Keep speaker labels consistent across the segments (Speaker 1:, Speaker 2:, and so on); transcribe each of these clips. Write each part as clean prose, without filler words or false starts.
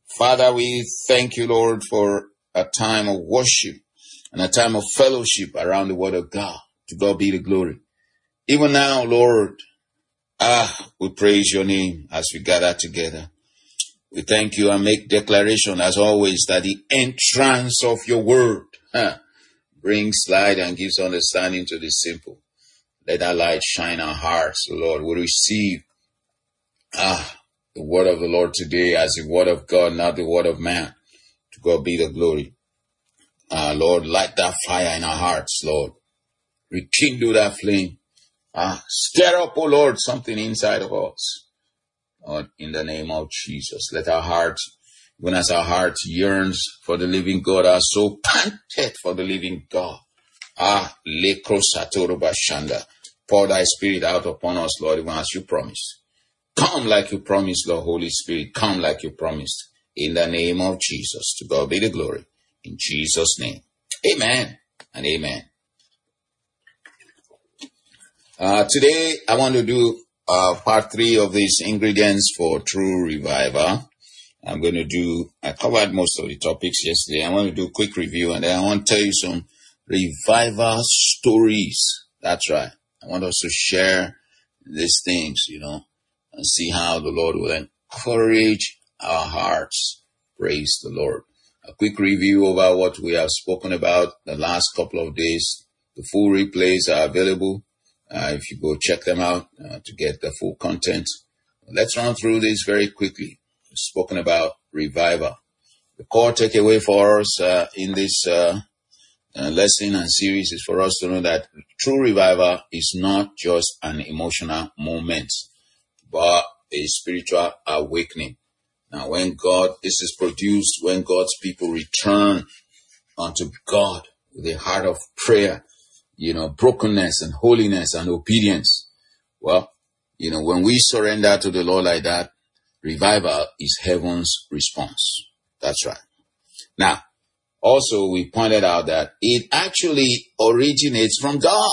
Speaker 1: Father, we thank you, Lord, for a time of worship and a time of fellowship around the word of God. To God be the glory. Even now, Lord, we praise your name as we gather together. We thank you and make declaration as always that the entrance of your word brings light and gives understanding to the simple. Let that light shine our hearts, Lord. We receive the word of the Lord today as the word of God, not the word of man. To God be the glory. Lord, light that fire in our hearts, Lord. Rekindle that flame. Stir up, oh Lord, something inside of us. Lord, in the name of Jesus, let our hearts, even as our heart yearns for the living God, our soul panted for the living God. Pour thy spirit out upon us, Lord, even as you promised. Come like you promised, Lord, Holy Spirit. Come like you promised. In the name of Jesus. To God be the glory. In Jesus' name. Amen and amen. Today, I want to do part 3 of these ingredients for true revival. I covered most of the topics yesterday. I want to do a quick review, and then I want to tell you some revival stories. That's right. I want us to share these things, and see how the Lord will encourage our hearts. Praise the Lord. A quick review over what we have spoken about the last couple of days. The full replays are available. If you go check them out to get the full content. Let's run through this very quickly. We've spoken about revival. The core takeaway for us in this lesson and series is for us to know that true revival is not just an emotional moment, but a spiritual awakening. Now, this is produced when God's people return unto God with a heart of prayer, brokenness and holiness and obedience. Well, when we surrender to the Lord like that, revival is heaven's response. That's right. Now, also we pointed out that it actually originates from God.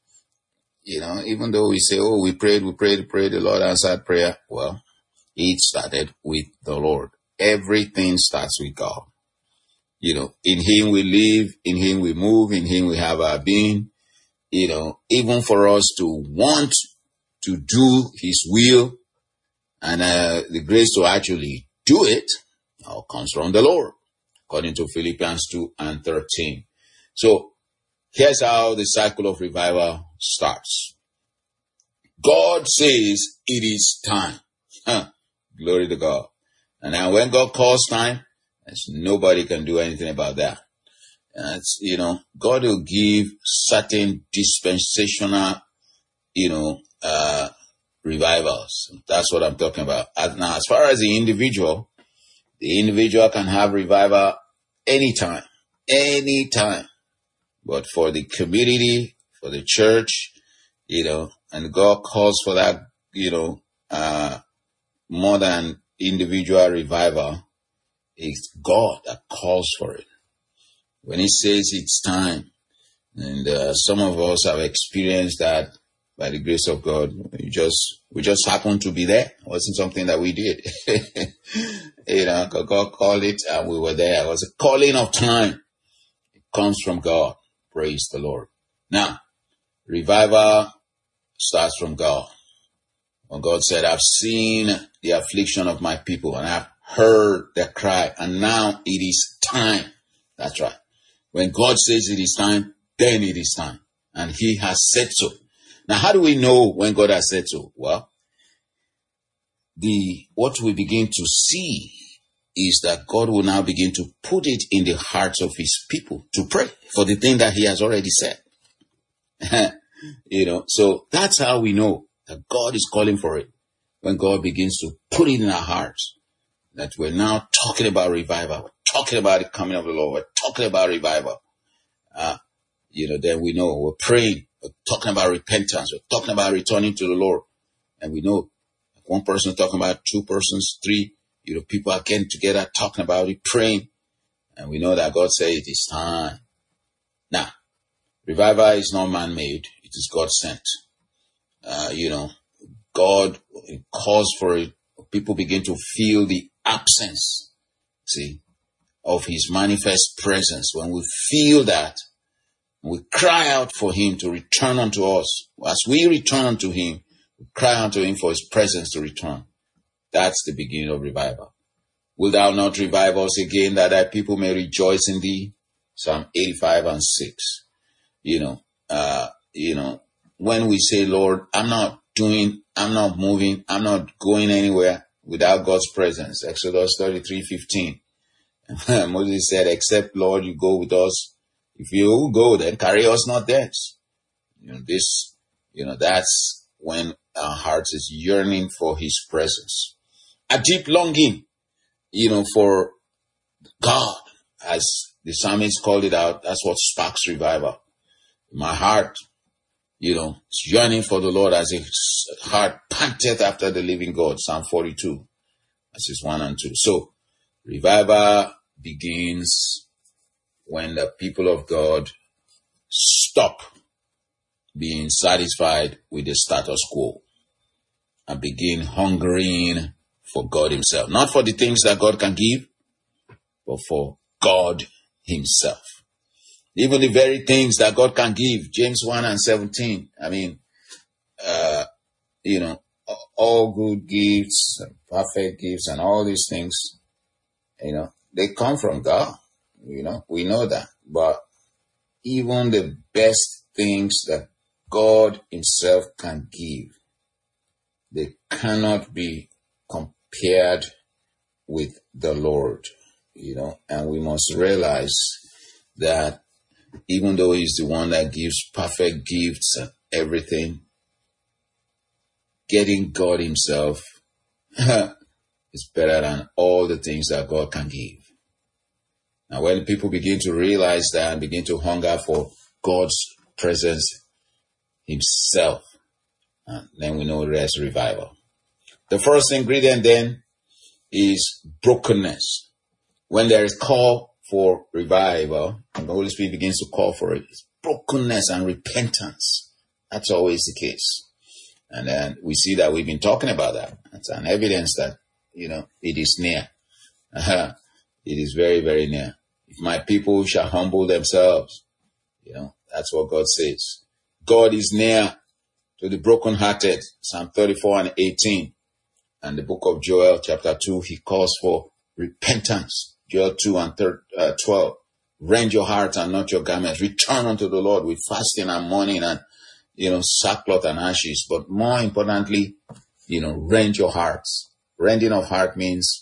Speaker 1: Even though we say, we prayed, the Lord answered prayer. Well, it started with the Lord. Everything starts with God. In Him we live, in Him we move, in Him we have our being. Even for us to want to do His will and the grace to actually do it all comes from the Lord, according to Philippians 2:13. So here's how the cycle of revival starts. God says it is time. Glory to God. And now when God calls time, nobody can do anything about that. God will give certain dispensational, revivals. That's what I'm talking about. Now, as far as the individual can have revival anytime. But for the community, for the church, and God calls for that, more than individual revival, it's God that calls for it. When He says it's time, and some of us have experienced that by the grace of God, we just happened to be there. It wasn't something that we did. God called it and we were there. It was a calling of time. It comes from God. Praise the Lord. Now, revival starts from God. When God said, I've seen the affliction of my people and I've heard their cry, and now it is time. That's right. When God says it is time, then it is time. And He has said so. Now, how do we know when God has said so? Well, what we begin to see is that God will now begin to put it in the hearts of His people to pray for the thing that He has already said. So that's how we know that God is calling for it. When God begins to put it in our hearts, that we're now talking about revival. We're talking about the coming of the Lord. We're talking about revival. Then we know we're praying. We're talking about repentance. We're talking about returning to the Lord. And we know one person talking about 2 persons, 3, people are getting together talking about it, praying. And we know that God said it is time. Now, revival is not man-made. It is God-sent. God calls for it. People begin to feel the absence see, of his manifest presence, when we feel that, we cry out for him to return unto us. As we return unto him, we cry unto him for his presence to return. That's the beginning of revival. Will thou not revive us again, that thy people may rejoice in thee? Psalm 85 and 6. When we say, Lord, I'm not moving, I'm not going anywhere without God's presence. Exodus 33:15. Moses said, except, Lord, you go with us. If you go, then carry us not thence. That's when our heart is yearning for his presence. A deep longing, for God, as the psalmist called it out. That's what sparks revival. My heart, it's yearning for the Lord as a heart panteth after the living God. Psalm 42, verses 1 and 2. So, revival begins when the people of God stop being satisfied with the status quo and begin hungering for God himself. Not for the things that God can give, but for God himself. Even the very things that God can give. James 1 and 17. All good gifts, and perfect gifts, and all these things, they come from God. We know that. But even the best things that God himself can give, they cannot be compared with the Lord, and we must realize that even though he's the one that gives perfect gifts and everything, getting God himself is better than all the things that God can give. Now, when people begin to realize that and begin to hunger for God's presence himself, then we know there's revival. The first ingredient then is brokenness. When there is call for revival, and the Holy Spirit begins to call for it, it's brokenness and repentance. That's always the case. And then we see that we've been talking about that. That's an evidence that, it is near. It is very, very near. If my people shall humble themselves, that's what God says. God is near to the brokenhearted. Psalm 34 and 18. And the book of Joel, chapter 2, he calls for repentance. Joel 2 and 12. Rend your heart and not your garments. Return unto the Lord with fasting and mourning and, sackcloth and ashes. But more importantly, rend your hearts. Rending of heart means,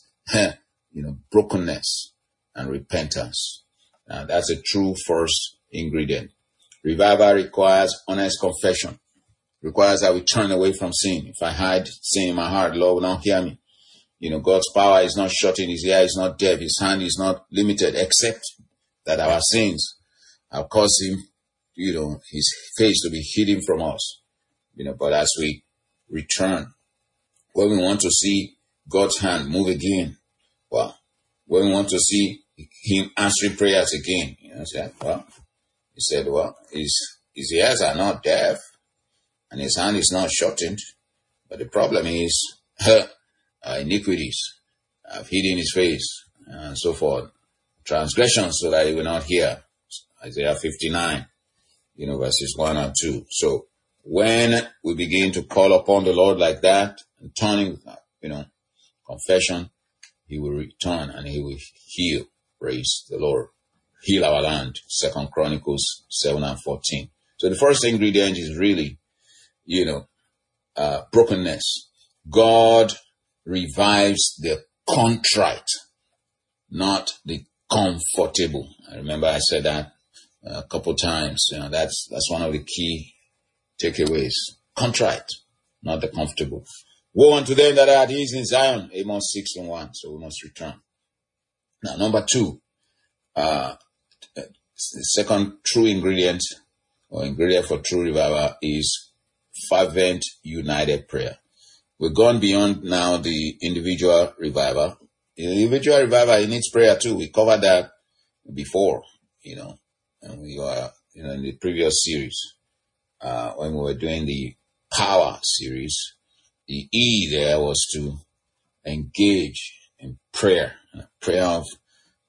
Speaker 1: brokenness and repentance. Now, that's a true first ingredient. Revival requires honest confession. Requires that we turn away from sin. If I hide sin in my heart, Lord will not hear me. God's power is not shut in, his ear is not deaf, his hand is not limited, except that our sins have caused him, his face to be hidden from us. But as we return, when we want to see God's hand move again, when we want to see him answering prayers again, he said, his ears are not deaf and his hand is not shortened. But the problem is, iniquities have hidden his face and so forth. Transgressions so that he will not hear. Isaiah 59, verses 1 and 2. So when we begin to call upon the Lord like that, and turning, confession, he will return and he will heal. Praise the Lord. Heal our land. 2 Chronicles 7 and 14. So the first ingredient is really, brokenness. God revives the contrite, not the comfortable. I remember I said that a couple times. That's one of the key takeaways. Contrite, not the comfortable. Woe unto them that are at ease in Zion. Amos 6 and 1. So we must return. Now, number 2, the second true ingredient or ingredient for true revival is fervent, united prayer. We've gone beyond now the individual revival. In the individual revival, it needs prayer too. We covered that before, and we were, in the previous series, when we were doing the power series. The E there was to engage in prayer of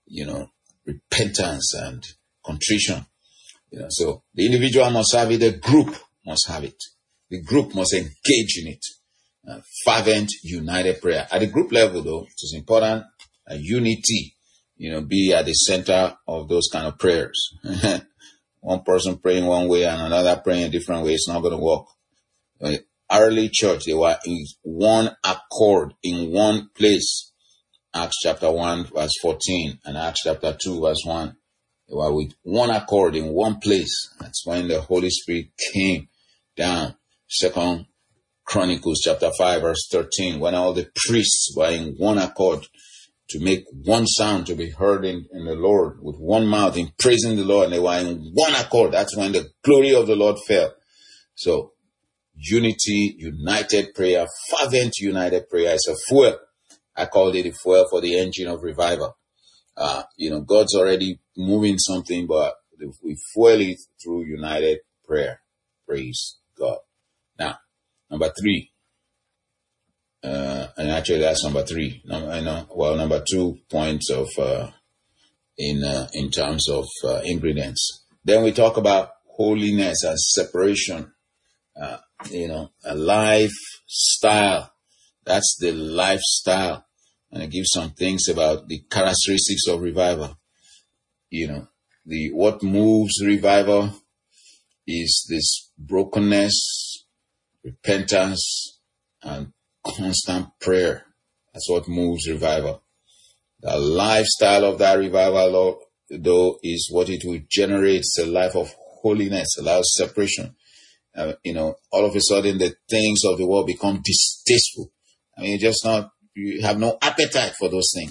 Speaker 1: repentance and contrition. So the individual must have it, the group must have it. The group must engage in it. Fervent, united prayer. At the group level, though, it is important unity, be at the center of those kind of prayers. One person praying one way and another praying a different way, it's not going to work. Early church, they were in one accord, in one place. Acts chapter 1 verse 14 and Acts chapter 2 verse 1. They were with one accord in one place. That's when the Holy Spirit came down. 2 Chronicles chapter 5 verse 13, when all the priests were in one accord to make one sound to be heard in the Lord, with one mouth in praising the Lord, and they were in one accord. That's when the glory of the Lord fell. So unity, united prayer, fervent united prayer is a fuel. I called it a fuel for the engine of revival. God's already moving something, but we fuel it through united prayer. Praise God. Now, number 3. And actually that's number 3. Number 2 points of, in terms of, ingredients. Then we talk about holiness and separation. A lifestyle. That's the lifestyle. And I give some things about the characteristics of revival. What moves revival is this brokenness, repentance, and constant prayer. That's what moves revival. The lifestyle of that revival, though, is what it will generate. It's a life of holiness, allows separation. All of a sudden the things of the world become distasteful. You have no appetite for those things.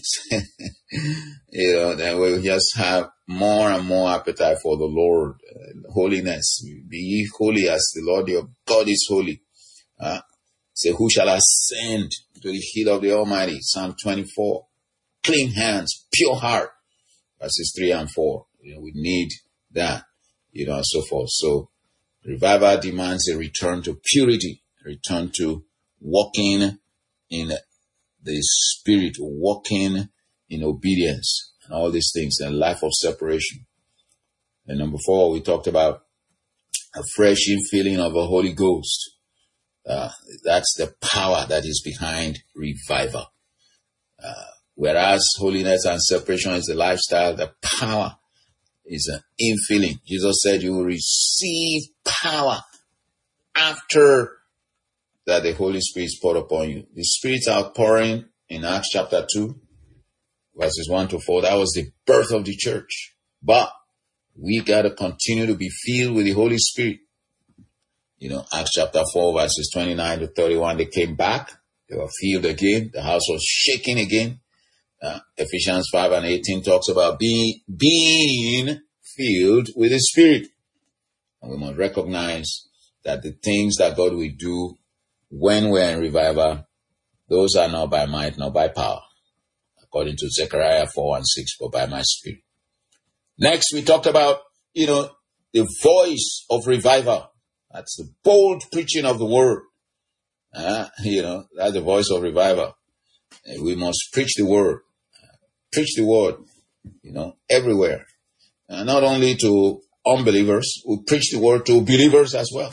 Speaker 1: Then we'll just have more and more appetite for the Lord. Holiness. Be ye holy as the Lord your God is holy. Say, who shall ascend to the hill of the Almighty? Psalm 24. Clean hands, pure heart. Verses 3 and 4. We need that, and so forth. So revival demands a return to purity, a return to walking in the Spirit, walking in obedience, and all these things, and a life of separation. And number 4, we talked about a fresh infilling of the Holy Ghost. That's the power that is behind revival. Whereas holiness and separation is the lifestyle, the power is an infilling. Jesus said you will receive power after that the Holy Spirit is poured upon you. The Spirit's outpouring in Acts chapter 2, verses 1 to 4, that was the birth of the church. But we got to continue to be filled with the Holy Spirit. Acts chapter 4, verses 29 to 31, they came back. They were filled again. The house was shaking again. Ephesians 5 and 18 talks about being filled with the Spirit. And we must recognize that the things that God will do when we're in revival, those are not by might, not by power. According to Zechariah 4 and 6, but by my Spirit. Next, we talked about, the voice of revival. That's the bold preaching of the word. That's the voice of revival. And we must preach the word. Preach the word, everywhere. Not only to unbelievers, we preach the word to believers as well.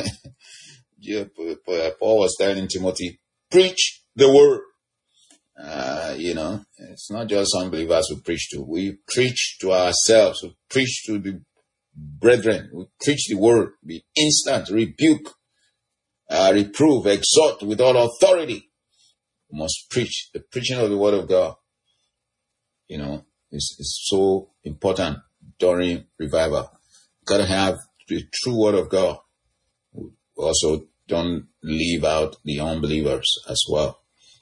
Speaker 1: Paul was telling Timothy, preach the word. It's not just unbelievers we preach to. We preach to ourselves. We preach to the brethren. We preach the word. Be instant, rebuke, reprove, exhort with all authority. We must preach. The preaching of the word of God, is so important during revival. Got to have the true word of God. We also don't leave out the unbelievers as well.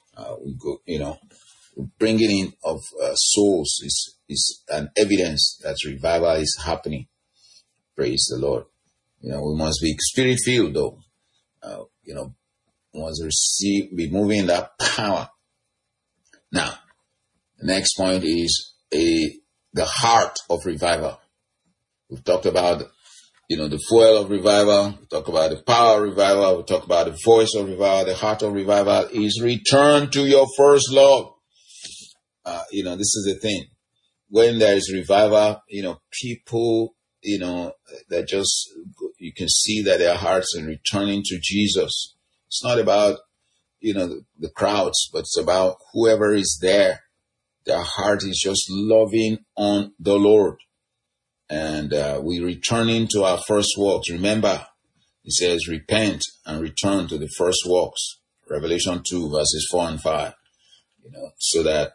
Speaker 1: Bringing in of souls is an evidence that revival is happening. Praise the Lord. We must be spirit filled though. We must be moving in that power. Now, the next point is the heart of revival. We've talked about, the fuel of revival. We talk about the power of revival. We talk about the voice of revival. The heart of revival is return to your first love. This is the thing. when there is revival, people, that just, you can see that their hearts are returning to Jesus. It's not about, the crowds, but it's about whoever is there. Their heart is just loving on the Lord. And we returning to our first works. Remember, it says, repent and return to the first works. Revelation 2, verses 4 and 5. So that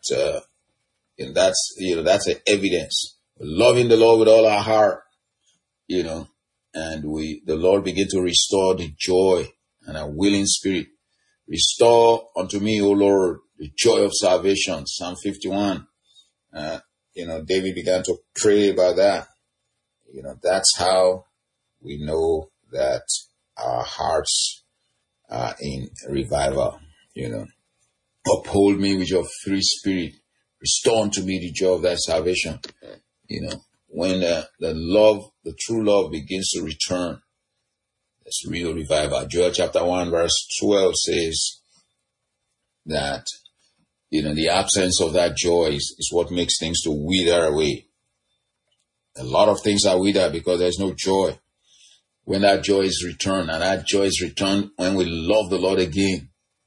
Speaker 1: that's an evidence. We're loving the Lord with all our heart, and the Lord begin to restore the joy and a willing spirit. Restore unto me, O Lord, the joy of salvation. Psalm 51. David began to pray about that. That's how we know that our hearts are in revival. Uphold me with your free spirit. Restore unto me the joy of thy salvation. When the true love begins to return, it's real revival. Joel chapter 1 verse 12 says that, the absence of that joy is what makes things to wither away. A lot of things are withered because there's no joy. When that joy is returned, and that joy is returned when we love the Lord again,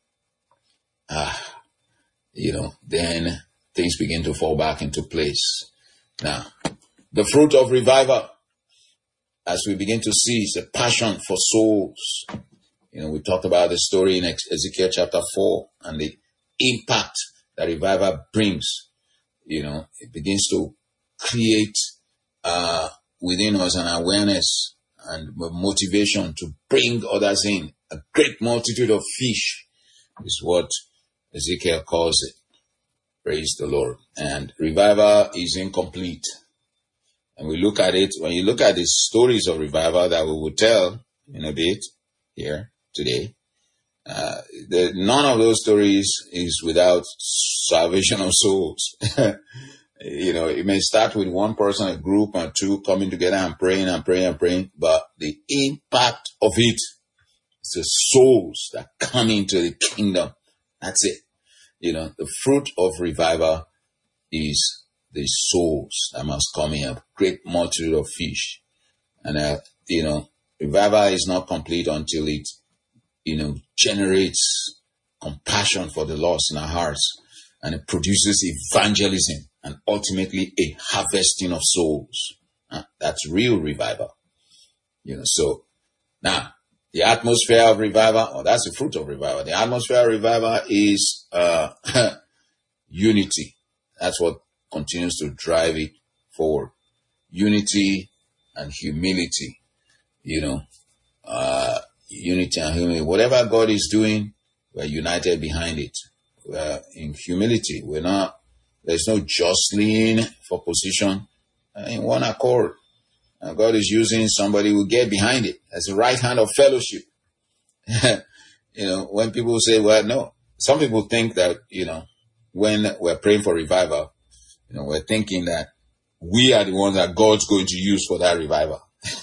Speaker 1: then things begin to fall back into place. Now, the fruit of revival, as we begin to see, is a passion for souls. We talked about the story in Ezekiel chapter 4 and the impact that revival brings. It begins to create within us an awareness and motivation to bring others in. A great multitude of fish is what Ezekiel calls it. Praise the Lord. And revival is incomplete. And we look at it, when you look at the stories of revival that we will tell in a bit here today, none of those stories is without salvation of souls. It may start with one person, a group, or two coming together and praying, but the impact of it is the souls that come into the kingdom. That's it. The fruit of revival is the souls that must come in, a great multitude of fish. And, revival is not complete until it, generates compassion for the lost in our hearts, and it produces evangelism and ultimately a harvesting of souls. That's real revival. So now the atmosphere of revival, that's the fruit of revival. The atmosphere of revival is unity. That's what continues to drive it forward. Unity and humility. Unity and humility. Whatever God is doing, we're united behind it. We're in humility. There's no jostling for position. In one accord. God is using somebody who get behind it as the right hand of fellowship. When people say, well, no, some people think that, when we're praying for revival, we're thinking that we are the ones that God's going to use for that revival.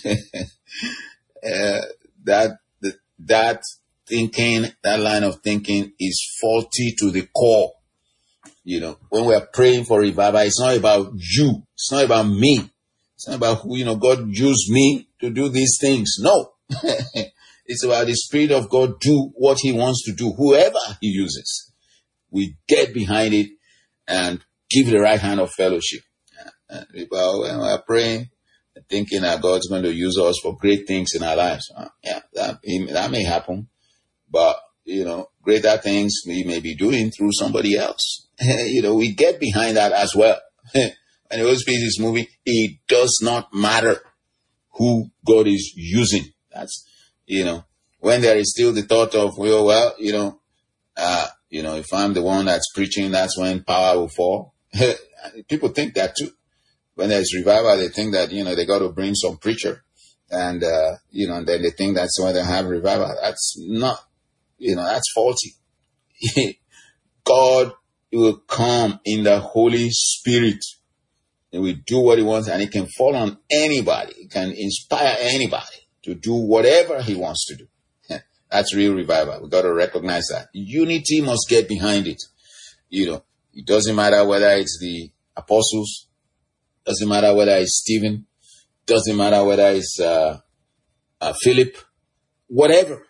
Speaker 1: That thinking, that line of thinking is faulty to the core. When we're praying for revival, it's not about you. It's not about me. It's not about who, God used me to do these things. No. It's about the Spirit of God do what he wants to do, whoever he uses. We get behind it and give the right hand of fellowship. When we're praying, thinking that God's going to use us for great things in our lives. That may happen. But, greater things we may be doing through somebody else. We get behind that as well. When the Holy Spirit is moving, it does not matter who God is using. That's, when there is still the thought of, if I'm the one that's preaching, that's when power will fall. People think that too. When there's revival, they think that, they got to bring some preacher. And, and then they think that's when they have revival. That's not, that's faulty. God will come in the Holy Spirit. He will do what he wants, and it can fall on anybody. It can inspire anybody to do whatever he wants to do. That's real revival. We got to recognize that. Unity must get behind it. It doesn't matter whether it's the apostles, Doesn't matter whether it's Stephen. Doesn't matter whether it's Philip. Whatever,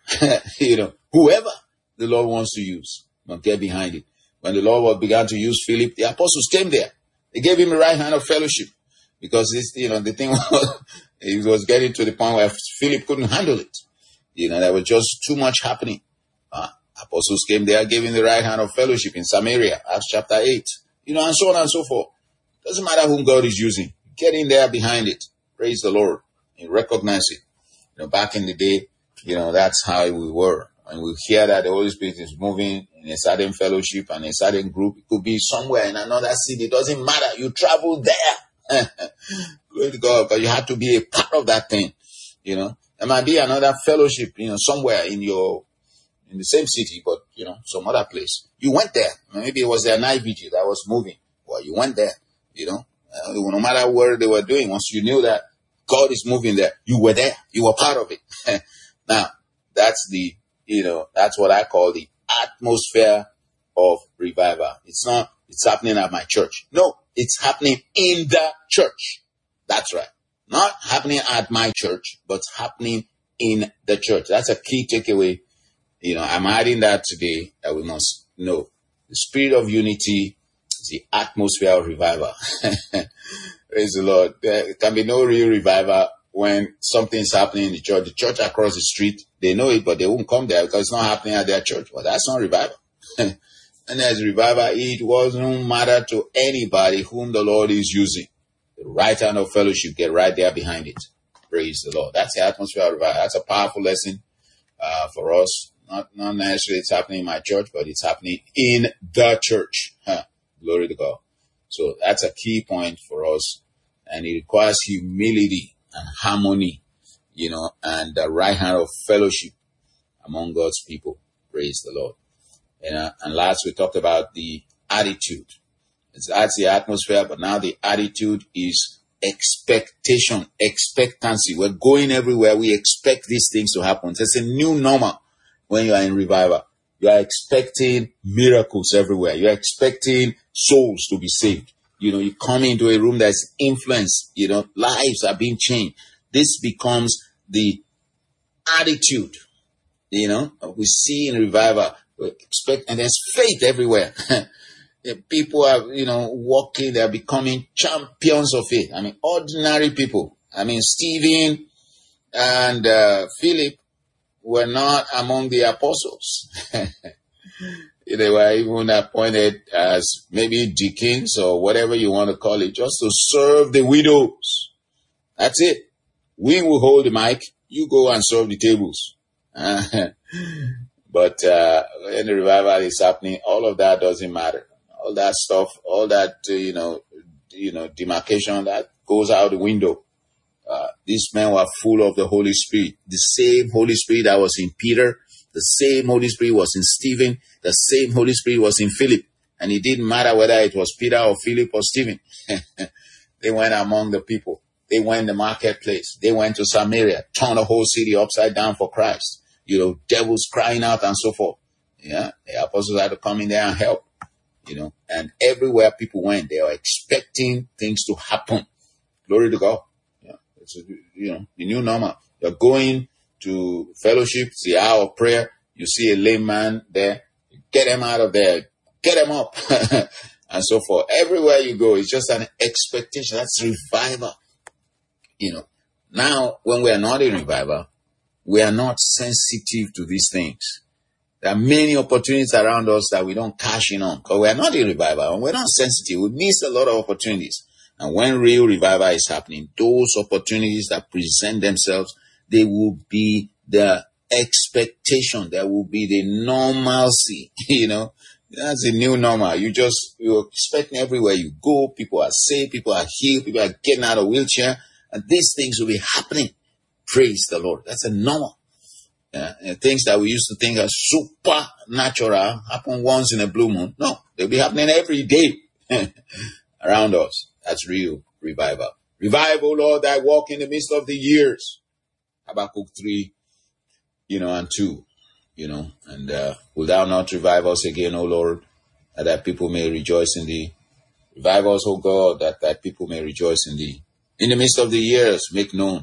Speaker 1: whoever the Lord wants to use, get behind it. When the Lord began to use Philip, the apostles came there. They gave him the right hand of fellowship because the thing was, it was getting to the point where Philip couldn't handle it. There was just too much happening. Apostles came there, gave him the right hand of fellowship in Samaria, Acts chapter 8, and so on and so forth. Doesn't matter whom God is using. Get in there behind it. Praise the Lord and recognize it. Back in the day, that's how we were. And we hear that the Holy Spirit is moving in a certain fellowship and a certain group. It could be somewhere in another city. It doesn't matter. You travel there. Glory to God. But you have to be a part of that thing. There might be another fellowship, somewhere in the same city, but, some other place. You went there. Maybe it was their night vigil that was moving. Well, you went there, no matter what they were doing. Once you knew that God is moving there, you were there. You were part of it. Now, that's that's what I call the atmosphere of revival. It's happening at my church. No, it's happening in the church. That's right. Not happening at my church, but happening in the church. That's a key takeaway. I'm adding that today that we must know. The spirit of unity is the atmosphere of revival. Praise the Lord. There can be no real revival when something's happening in the church. The church across the street, they know it, but they won't come there because it's not happening at their church. Well, that's not revival. And there's revival. It doesn't matter to anybody whom the Lord is using. The right hand of fellowship, get right there behind it. Praise the Lord. That's the atmosphere of revival. That's a powerful lesson for us. Not necessarily it's happening in my church, but it's happening in the church. Glory to God. So that's a key point for us. And it requires humility and harmony, and the right hand of fellowship among God's people. Praise the Lord. And last we talked about the attitude. That's the atmosphere, but now the attitude is expectation, expectancy. We're going everywhere. We expect these things to happen. It's a new normal when you are in revival. You are expecting miracles everywhere. You are expecting souls to be saved. You come into a room that's influenced, lives are being changed. This becomes the attitude, we see in revival. We expect, and there's faith everywhere. People are, walking, they're becoming champions of faith. Ordinary people. Stephen and Philip were not among the apostles. They were even appointed as maybe deacons or whatever you want to call it, just to serve the widows. That's it. We will hold the mic. You go and serve the tables. But when the revival is happening, all of that doesn't matter. All that stuff, all that, demarcation, that goes out the window. These men were full of the Holy Spirit. The same Holy Spirit that was in Peter, the same Holy Spirit was in Stephen, the same Holy Spirit was in Philip. And it didn't matter whether it was Peter or Philip or Stephen. They went among the people. They went in the marketplace. They went to Samaria, turned the whole city upside down for Christ. Devils crying out and so forth. Yeah, the apostles had to come in there and help. And everywhere people went, they were expecting things to happen. Glory to God. Yeah, it's the new normal. You're going to fellowship, it's the hour of prayer. You see a lame man there, get him out of there, get him up, and so forth. Everywhere you go, it's just an expectation. That's revival. Now, when we are not in revival, we are not sensitive to these things. There are many opportunities around us that we don't cash in on because we are not in revival and we're not sensitive. We miss a lot of opportunities. And when real revival is happening, those opportunities that present themselves, they will be the expectation. There will be the normalcy, That's the new normal. You're expecting everywhere you go. People are saved. People are healed. People are getting out of wheelchair. And these things will be happening. Praise the Lord. That's a normal. And things that we used to think are supernatural happen once in a blue moon. No, they'll be happening every day around us. That's real revival. Revive, O Lord, thy walk in the midst of the years. Habakkuk 3, and 2, and will thou not revive us again, O Lord, that people may rejoice in thee? Revive us, O God, that thy people may rejoice in thee. In the midst of the years, make known.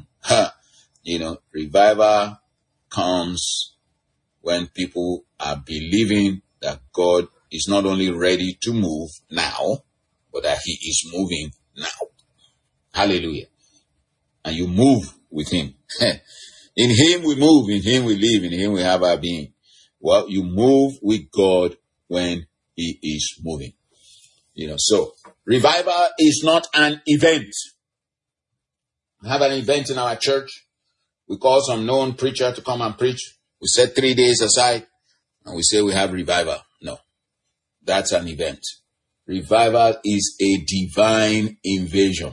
Speaker 1: Revival comes when people are believing that God is not only ready to move now, but that he is moving now. Hallelujah. And you move with him. In him we move, in him we live, in him we have our being. Well, you move with God when he is moving. So revival is not an event. We have an event in our church. We call some known preacher to come and preach. We set 3 days aside and we say we have revival. No, that's an event. Revival is a divine invasion.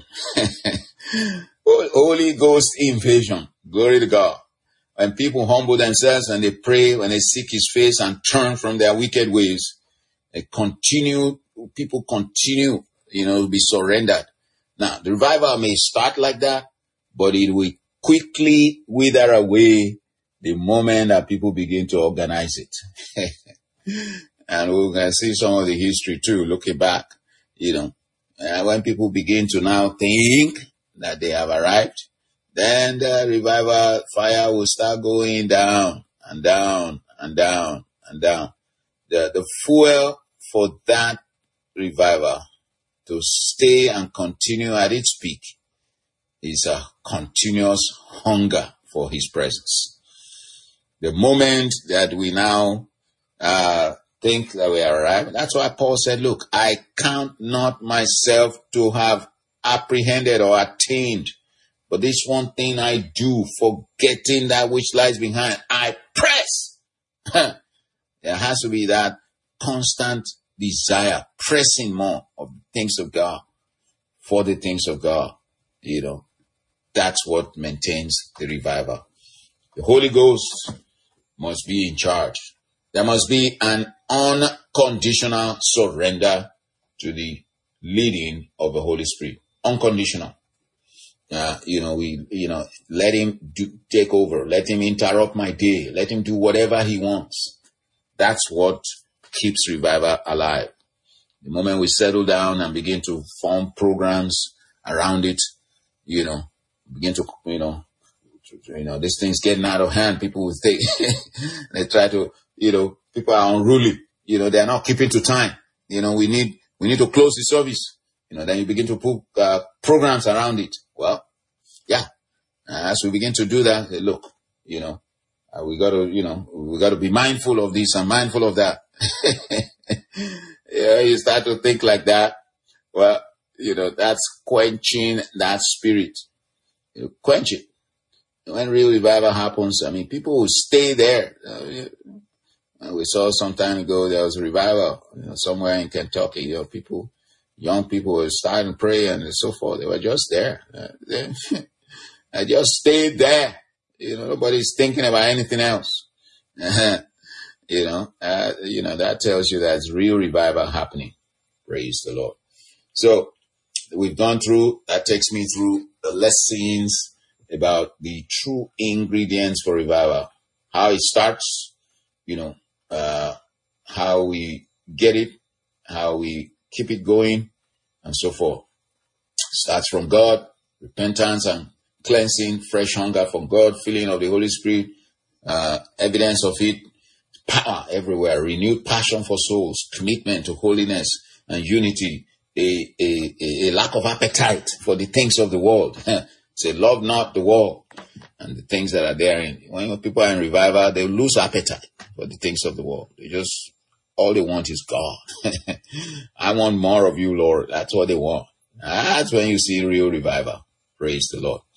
Speaker 1: Holy Ghost invasion. Glory to God. When people humble themselves and they pray, when they seek his face and turn from their wicked ways, people continue, to be surrendered. Now, the revival may start like that, but it will quickly wither away the moment that people begin to organize it. And we're going to see some of the history too, looking back, when people begin to now think that they have arrived, then the revival fire will start going down and down and down and down. The fuel for that revival to stay and continue at its peak is a continuous hunger for his presence. The moment that we now think that we are arrived, that's why Paul said, look, I count not myself to have apprehended or attained, but this one thing I do, forgetting that which lies behind, I press. There has to be that constant desire, pressing more of the things of God, for the things of God. That's what maintains the revival. The Holy Ghost must be in charge. There must be an unconditional surrender to the leading of the Holy Spirit. Unconditional. Let him take over. Let him interrupt my day. Let him do whatever he wants. That's what keeps revival alive. The moment we settle down and begin to form programs around it, begin to, this thing's getting out of hand. People will think, they try to, people are unruly. They're not keeping to time. We need to close the service. Then you begin to put programs around it. Well, yeah. As we begin to do that, look, we got to be mindful of this and mindful of that. You start to think like that. Well, that's quenching that spirit. Quench it. When real revival happens, people will stay there. We saw some time ago there was a revival, somewhere in Kentucky. Young people were starting to pray and so forth. They were just there. They just stayed there. Nobody's thinking about anything else. That tells you that it's real revival happening. Praise the Lord. So we've gone through, that takes me through the lessons about the true ingredients for revival. How it starts, how we get it, how we keep it going, and so forth. Starts from God, repentance and cleansing, fresh hunger for God, filling of the Holy Spirit, evidence of it, power everywhere, renewed passion for souls, commitment to holiness and unity, a lack of appetite for the things of the world. Say, love not the world and the things that are therein. When people are in revival, they lose appetite for the things of the world. All they want is God. I want more of you, Lord. That's what they want. That's when you see real revival. Praise the Lord.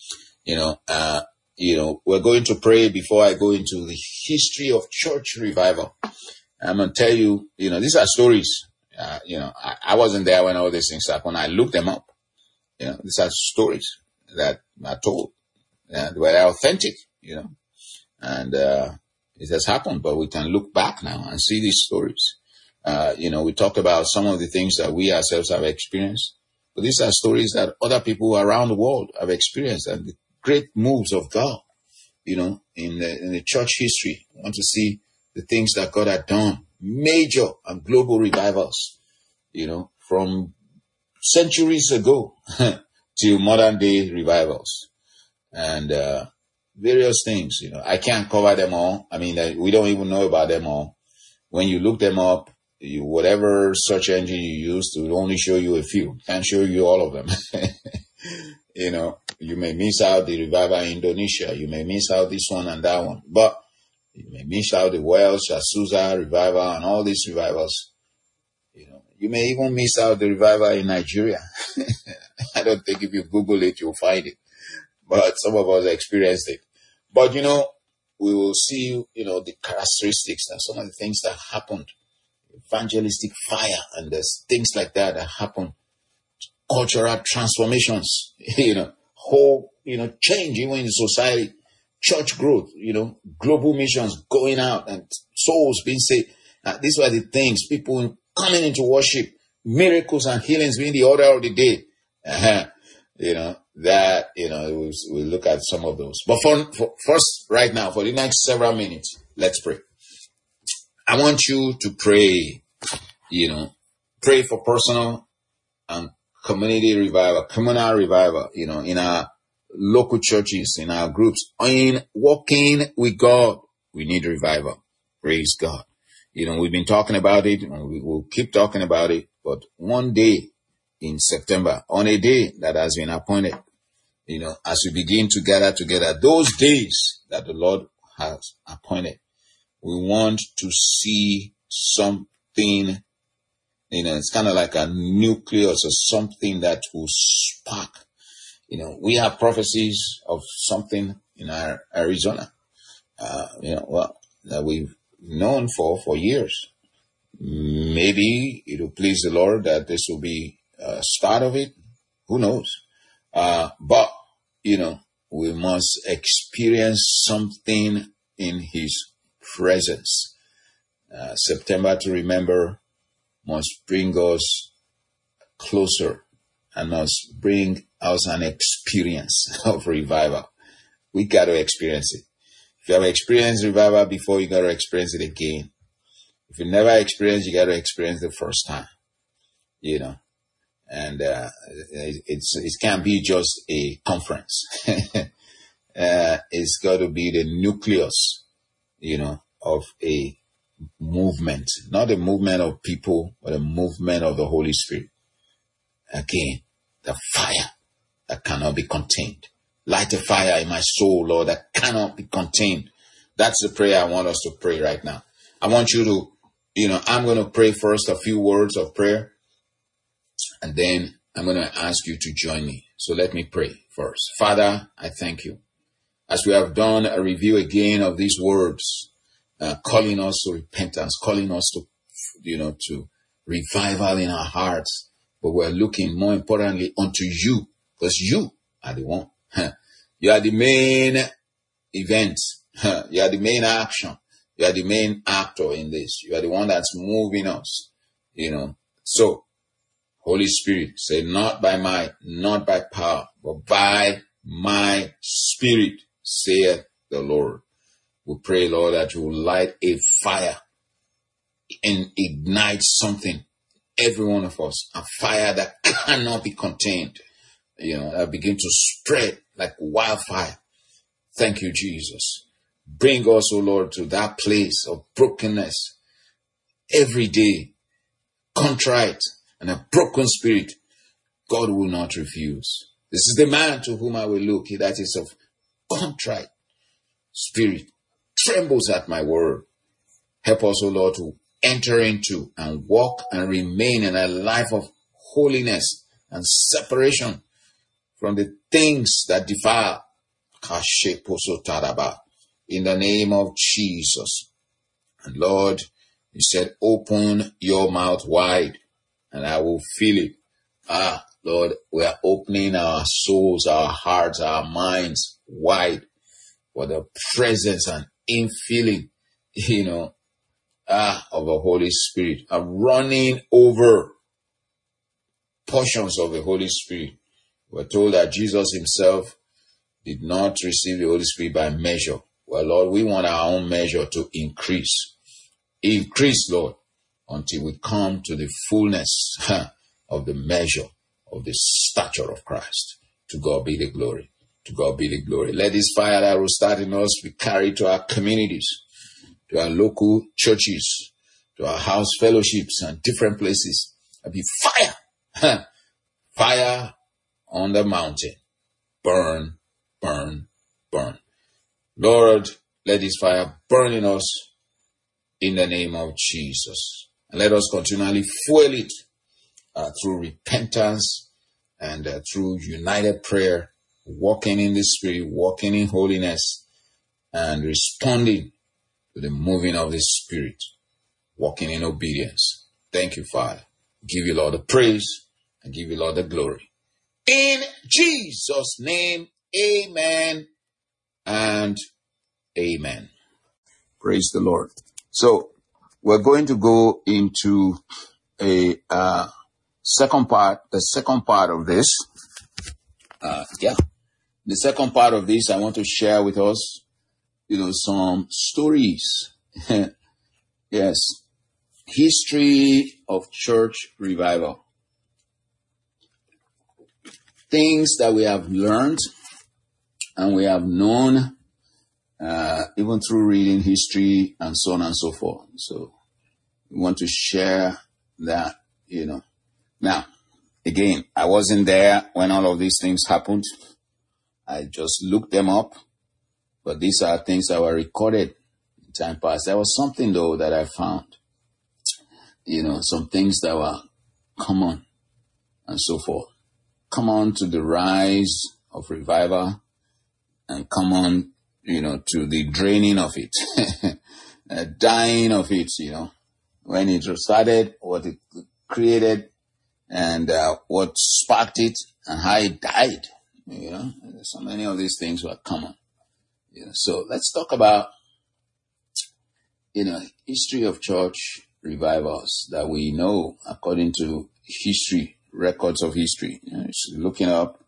Speaker 1: We're going to pray before I go into the history of church revival. I'm going to tell you, these are stories. I wasn't there when all these things happened. I looked them up. These are stories that are told and were authentic, and it has happened, but we can look back now and see these stories. We talked about some of the things that we ourselves have experienced, but these are stories that other people around the world have experienced, and the great moves of God, in the church history. I want to see the things that God had done, major and global revivals, from centuries ago till modern day revivals and various things. I can't cover them all. I mean, we don't even know about them all. When you look them up, whatever search engine you use to only show you a few, can't show you all of them. You may miss out the revival in Indonesia. You may miss out this one and that one. But you may miss out the Welsh, Azusa revival and all these revivals. You may even miss out the revival in Nigeria. I don't think if you Google it, you'll find it. But some of us experienced it. But, we will see, the characteristics and some of the things that happened. Evangelistic fire and there's things like that happen. Cultural transformations, whole, change even in society. Church growth, global missions going out and souls being saved. These were the things, people coming into worship, miracles and healings being the order of the day. We'll look at some of those. But for first, right now, for the next several minutes, let's pray. I want you to pray, pray for personal and community revival, communal revival, in our local churches, in our groups, in walking with God. We need revival. Praise God. We've been talking about it and we will keep talking about it. But one day in September, on a day that has been appointed, as we begin to gather together, those days that the Lord has appointed, we want to see something, it's kind of like a nucleus or something that will spark. We have prophecies of something in our Arizona, that we've known for years. Maybe it will please the Lord that this will be a start of it. Who knows? But, we must experience something in His presence. September to remember must bring us closer and must bring us an experience of revival. We got to experience it. If you have experienced revival before, you got to experience it again. If you never experienced, you got to experience the first time. And it can't be just a conference. It's got to be the nucleus, of a movement, not a movement of people, but a movement of the Holy Spirit. Again, the fire that cannot be contained. Light a fire in my soul, Lord, that cannot be contained. That's the prayer I want us to pray right now. I want you to, I'm going to pray first a few words of prayer, and then I'm going to ask you to join me. So let me pray first. Father, I thank you. As we have done a review again of these words, calling us to repentance, calling us to revival in our hearts. But we're looking more importantly unto you, because you are the one. You are the main event. You are the main action. You are the main actor in this. You are the one that's moving us, So, Holy Spirit, say, not by might, not by power, but by my Spirit, saith the Lord. We pray, Lord, that you will light a fire and ignite something, every one of us, a fire that cannot be contained, that begin to spread like wildfire. Thank you, Jesus. Bring us, O Lord, to that place of brokenness every day, contrite and a broken spirit. God will not refuse. This is the man to whom I will look, he that is of contrite spirit, trembles at my word. Help us, O Lord, to enter into and walk and remain in a life of holiness and separation from the things that defile. In the name of Jesus. And Lord, you said, open your mouth wide and I will fill it. Lord, we are opening our souls, our hearts, our minds wide for the presence and infilling, of the Holy Spirit. I'm running over portions of the Holy Spirit. We're told that Jesus himself did not receive the Holy Spirit by measure. Well, Lord, we want our own measure to increase. Increase, Lord, until we come to the fullness of the measure of the stature of Christ. To God be the glory. To God be the glory. Let this fire that will start in us be carried to our communities, to our local churches, to our house fellowships and different places. There'll be fire. Fire on the mountain. Burn, burn, burn. Lord, let this fire burn in us in the name of Jesus. And let us continually fuel it through repentance and through united prayer, walking in the Spirit, walking in holiness, and responding to the moving of the Spirit, walking in obedience. Thank you, Father. Give you, Lord, the praise and give you, Lord, the glory. In Jesus' name, amen and amen. Praise the Lord. So we're going to go into a second part of this. The second part of this, I want to share with us, some stories. Yes. History of church revival. Things that we have learned and we have known, even through reading history and so on and so forth. So we want to share that, Now, again, I wasn't there when all of these things happened. I just looked them up, but these are things that were recorded in time past. There was something, though, that I found, some things that were common and so forth. Come on to the rise of revival and come on, to the draining of it, dying of it, when it started, what it created, and what sparked it, and how it died. So many of these things were common. So let's talk about, history of church revivals that we know according to history, records of history. Just looking up,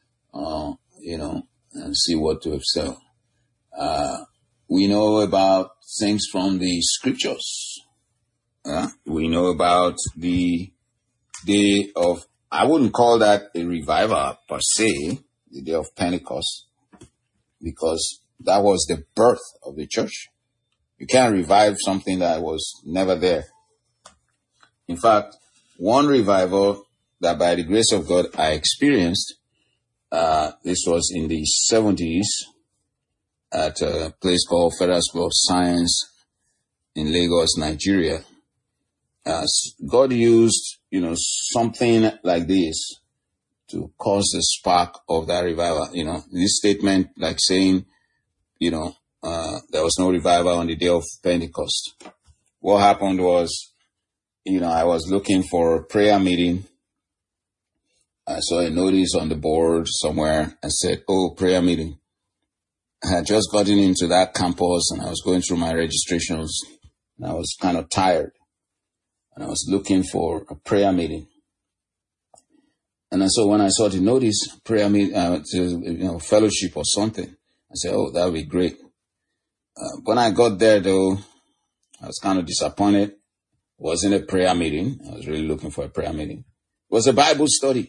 Speaker 1: and see what to observe. We know about things from the scriptures. We know about the day of, I wouldn't call that a revival per se, the day of Pentecost, because that was the birth of the church. You can't revive something that was never there. In fact, one revival that by the grace of God I experienced, this was in the 70s at a place called Federal School of Science in Lagos, Nigeria. God used, something like this to cause the spark of that revival. This statement like saying, there was no revival on the day of Pentecost. What happened was, I was looking for a prayer meeting. I saw a notice on the board somewhere and said, prayer meeting. I had just gotten into that campus and I was going through my registrations and I was kind of tired and I was looking for a prayer meeting. And so when I saw the notice, prayer meeting, fellowship or something, I said, that would be great. When I got there though, I was kind of disappointed. It wasn't a prayer meeting. I was really looking for a prayer meeting. It was a Bible study.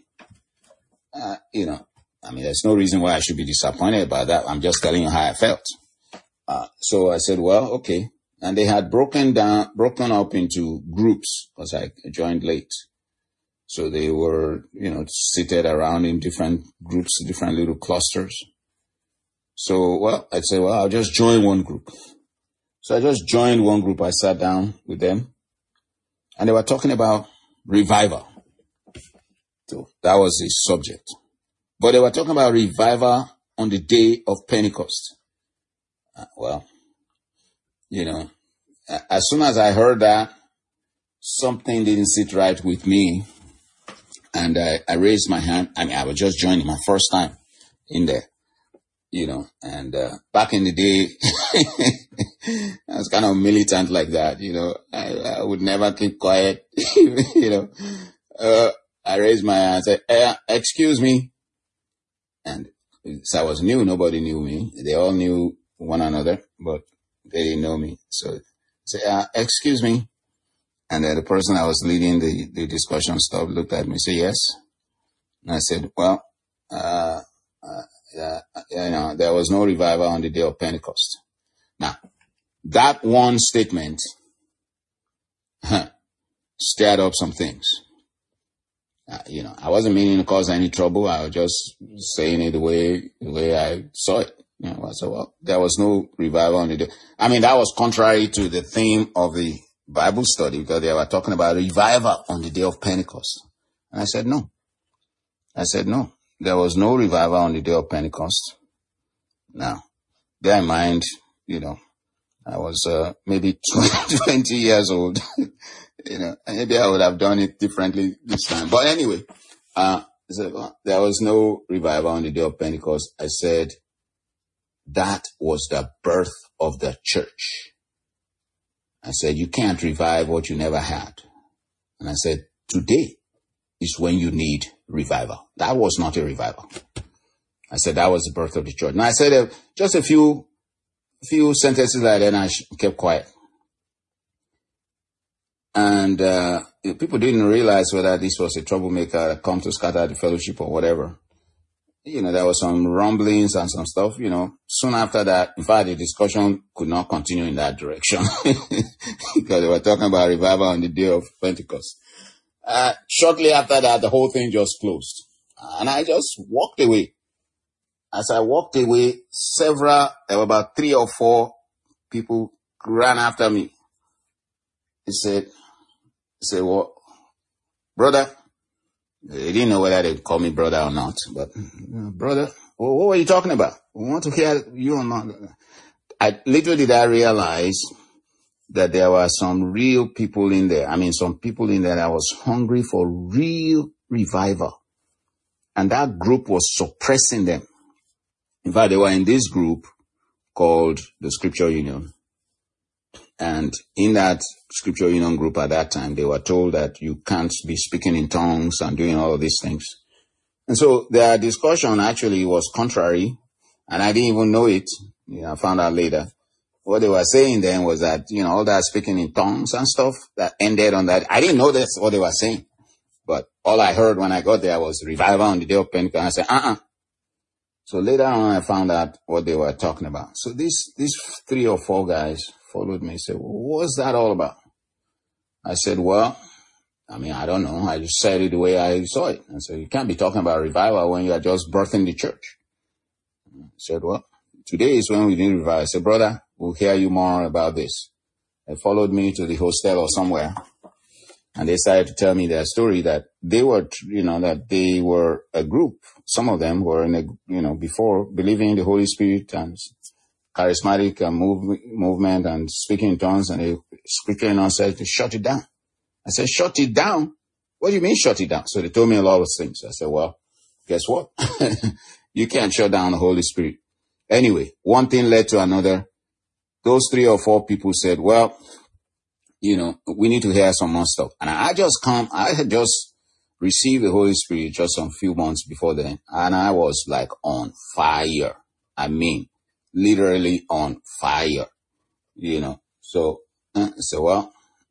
Speaker 1: There's no reason why I should be disappointed about that. I'm just telling you how I felt. So I said, well, okay. And they had broken up into groups because I joined late. So they were, seated around in different groups, different little clusters. So, I said, I'll just join one group. So I just joined one group. I sat down with them and they were talking about revival. So that was the subject. But they were talking about revival on the day of Pentecost. As soon as I heard that, something didn't sit right with me. And I raised my hand. I was just joining my first time in there, and back in the day, I was kind of militant like that, I would never keep quiet, I raised my hand and said, excuse me. And so I was new. Nobody knew me. They all knew one another, but they didn't know me. So I said, excuse me. And then the person I was leading the discussion stopped, looked at me, said, yes. And I said, well, there was no revival on the day of Pentecost. Now, that one statement stirred up some things. I wasn't meaning to cause any trouble. I was just saying it the way I saw it. I said, well, there was no revival on the day. I mean, that was contrary to the theme of the Bible study, because they were talking about revival on the day of Pentecost. And I said, no. There was no revival on the day of Pentecost. Now, bear in mind, I was maybe 20 years old. Maybe I would have done it differently this time. But anyway, there was no revival on the day of Pentecost. I said, that was the birth of the church. I said, you can't revive what you never had. And I said, today is when you need revival. That was not a revival. I said, that was the birth of the church. And I said just a few sentences like that, and I kept quiet. And people didn't realize whether this was a troublemaker that come to scatter the fellowship or whatever. There was some rumblings and some stuff, Soon after that, in fact, the discussion could not continue in that direction because they were talking about revival on the day of Pentecost. Shortly after that, the whole thing just closed. And I just walked away. As I walked away, there were about 3 or 4 people ran after me. He said, well, brother, they didn't know whether they'd call me brother or not, but brother, what were you talking about? We want to hear you or not. Little did I realize that there were some real people in there. Some people in there that was hungry for real revival. And that group was suppressing them. In fact, they were in this group called the Scripture Union. And in that Scripture Union group at that time, they were told that you can't be speaking in tongues and doing all of these things. And so their discussion actually was contrary, and I didn't even know it. I found out later. What they were saying then was that, all that speaking in tongues and stuff that ended on that. I didn't know that's what they were saying. But all I heard when I got there was revival on the day of Pentecost. I said, So later on, I found out what they were talking about. So these 3 or 4 guys followed me and said, well, what's that all about? I said, well, I don't know. I just said it the way I saw it. And so you can't be talking about revival when you are just birthing the church. I said, well, today is when we need revival. I said, brother, we'll hear you more about this. They followed me to the hostel or somewhere. And they started to tell me their story that they were, that they were a group. Some of them were before believing in the Holy Spirit and charismatic movement and speaking in tongues, and the Scripture said to shut it down. I said, shut it down? What do you mean shut it down? So they told me a lot of things. I said, well, guess what? You can't shut down the Holy Spirit. Anyway, one thing led to another. Those 3 or 4 people said, well, we need to hear some more stuff. And I had just received the Holy Spirit just some few months before then. And I was like on fire. Literally on fire, So, well,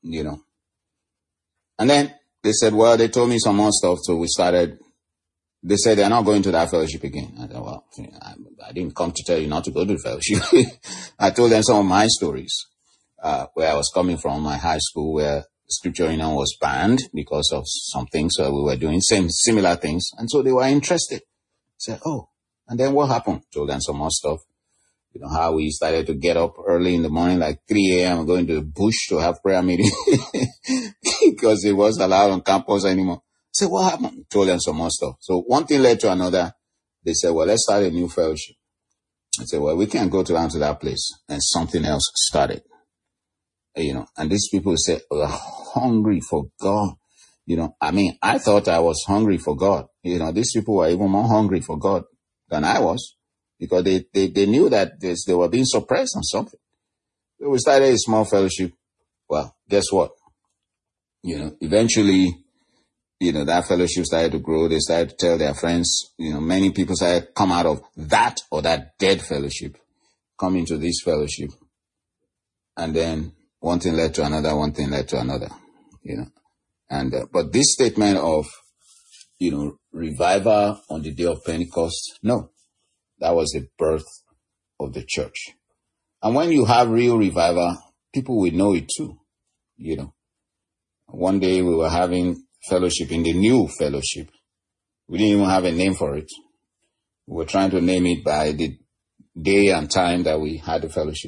Speaker 1: And then they said, well, they told me some more stuff. So they said they're not going to that fellowship again. I said, well, I didn't come to tell you not to go to the fellowship. I told them some of my stories, where I was coming from, my high school, where Scripture Union was banned because of some things that we were doing, similar things. And so they were interested. I said, oh, and then what happened? Told them some more stuff. How we started to get up early in the morning, like 3 a.m., going to the bush to have prayer meeting because it wasn't allowed on campus anymore. I said, what happened? Told them some more stuff. So one thing led to another. They said, well, let's start a new fellowship. I said, well, we can't go down to that place. And something else started. And these people said, we're hungry for God. I thought I was hungry for God. These people were even more hungry for God than I was. Because they knew that they were being suppressed on something. So we started a small fellowship. Well, guess what? Eventually, that fellowship started to grow. They started to tell their friends, many people started to come out of that or that dead fellowship, come into this fellowship. And then one thing led to another, but this statement of revival on the day of Pentecost. No, that was the birth of the church. And when you have real revival, people will know it too. One day we were having fellowship in the new fellowship. We didn't even have a name for it. We were trying to name it by the day and time that we had the fellowship.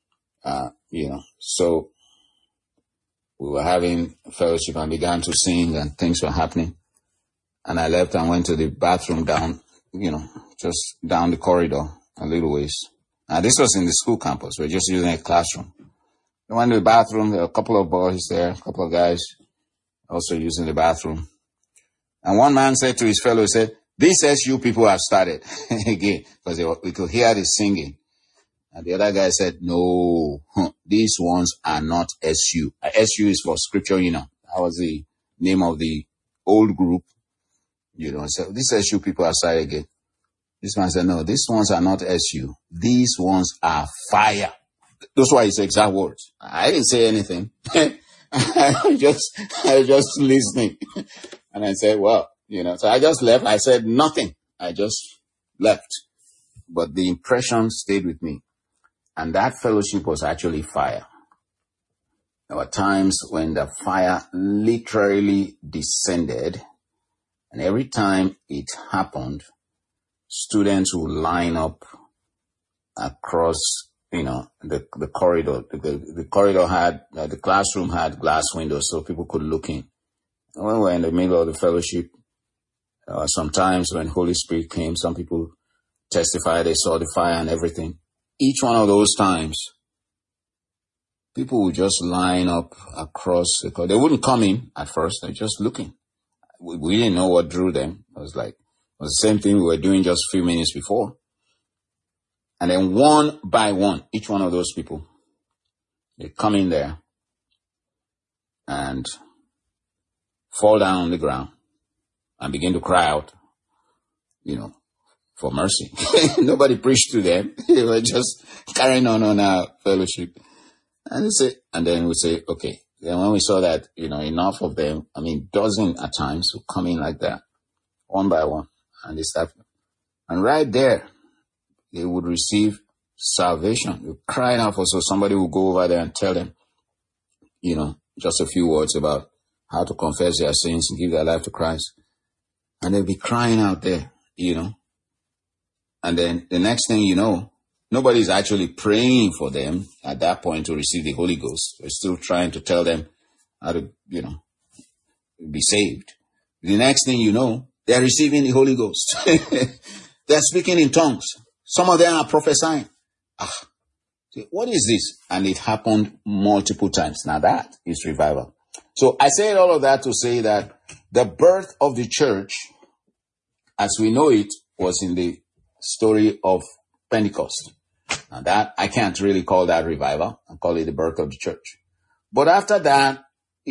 Speaker 1: So we were having fellowship and began to sing and things were happening. And I left and went to the bathroom down, just down the corridor a little ways. And this was in the school campus. We're just using a classroom. I went to the bathroom. There were a couple of boys there, a couple of guys also using the bathroom. And one man said to his fellow, he said, "These SU people have started." Again, because we could hear the singing. And the other guy said, "No, these ones are not SU. SU is for Scripture Union." That was the name of the old group. So these SU people have started again. This man said, "No, these ones are not SU. These ones are fire." Those were his exact words. I didn't say anything. I was just listening. And I said, well, so I just left. I said nothing. I just left. But the impression stayed with me. And that fellowship was actually fire. There were times when the fire literally descended. And every time it happened, students would line up across, the corridor. The corridor had, the classroom had glass windows so people could look in. And when we were in the middle of the fellowship, sometimes when Holy Spirit came, some people testified they saw the fire and everything. Each one of those times, people would just line up across the corridor. They wouldn't come in at first. They're just looking. We didn't know what drew them. It was the same thing we were doing just a few minutes before. And then one by one, each one of those people, they come in there and fall down on the ground and begin to cry out, for mercy. Nobody preached to them. They were just carrying on our fellowship. And then we say, okay. Then when we saw that, enough of them, dozen at times would come in like that, one by one, and they start. And right there, they would receive salvation. They're crying out for, so somebody would go over there and tell them, just a few words about how to confess their sins and give their life to Christ. And they'll be crying out there, And then the next thing you know, nobody's actually praying for them at that point to receive the Holy Ghost. They're still trying to tell them how to, be saved. The next thing you know, they're receiving the Holy Ghost. They're speaking in tongues. Some of them are prophesying. What is this? And it happened multiple times. Now that is revival. So I said all of that to say that the birth of the church, as we know it, was in the story of Pentecost. Now that, I can't really call that revival. I call it the birth of the church. But after that,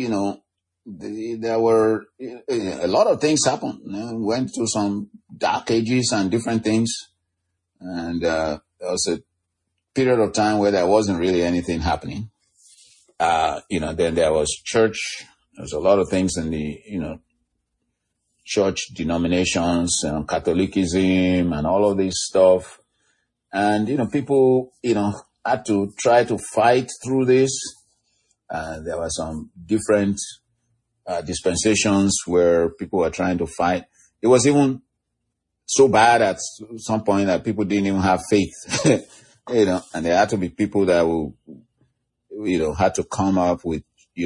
Speaker 1: there were a lot of things happened. We went through some dark ages and different things. And there was a period of time where there wasn't really anything happening. Then there was church. There's a lot of things in the, church denominations and Catholicism and all of this stuff. And, people, had to try to fight through this. There were some different dispensations where people were trying to fight. It was even so bad at some point that people didn't even have faith, and there had to be people that will, had to come up with,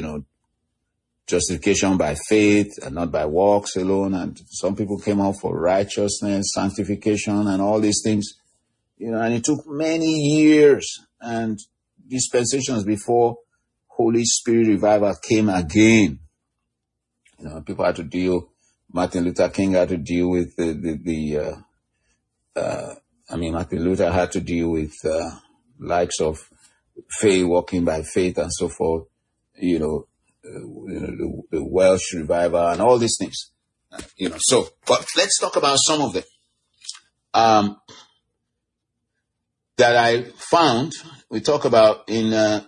Speaker 1: justification by faith and not by works alone. And some people came out for righteousness, sanctification, and all these things, and it took many years and dispensations before Holy Spirit revival came again. People had to deal, Martin Luther King had to deal with Martin Luther had to deal with likes of faith, walking by faith and so forth, the Welsh revival and all these things, but let's talk about some of them, that I found. We talk about in the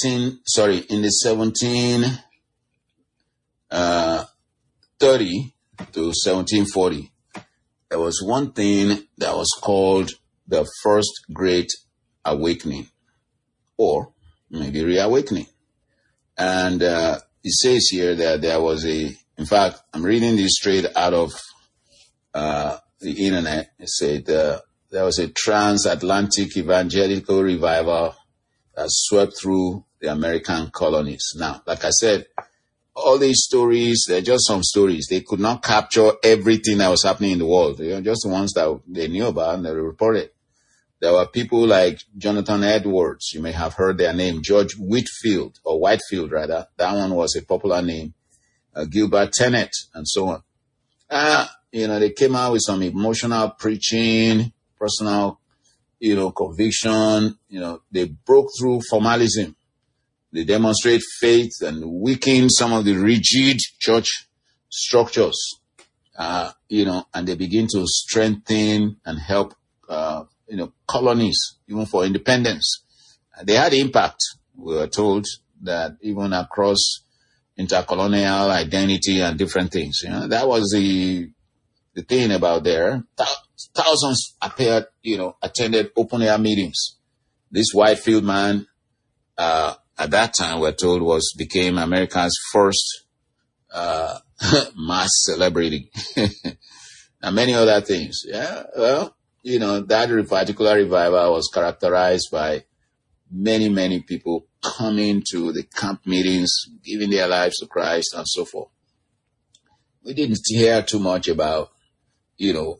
Speaker 1: 1730 to 1740, there was one thing that was called the First Great Awakening, or maybe reawakening. And it says here that there was in fact, I'm reading this straight out of the internet. It said there was a transatlantic evangelical revival that swept through the American colonies. Now, like I said, all these stories, they're just some stories. They could not capture everything that was happening in the world. Just the ones that they knew about and they reported. There were people like Jonathan Edwards. You may have heard their name. George Whitefield, or Whitefield rather. That one was a popular name. Gilbert Tennant, and so on. They came out with some emotional preaching, personal, conviction. They broke through formalism. They demonstrate faith and weaken some of the rigid church structures, and they begin to strengthen and help, colonies, even for independence. They had impact. We were told that even across intercolonial identity and different things. That was the thing about there. Thousands appeared, attended open air meetings. This Whitefield man, at that time, we're told became America's first mass celebrity, and many other things. Yeah, well, that particular revival was characterized by many, many people coming to the camp meetings, giving their lives to Christ, and so forth. We didn't hear too much about, gifts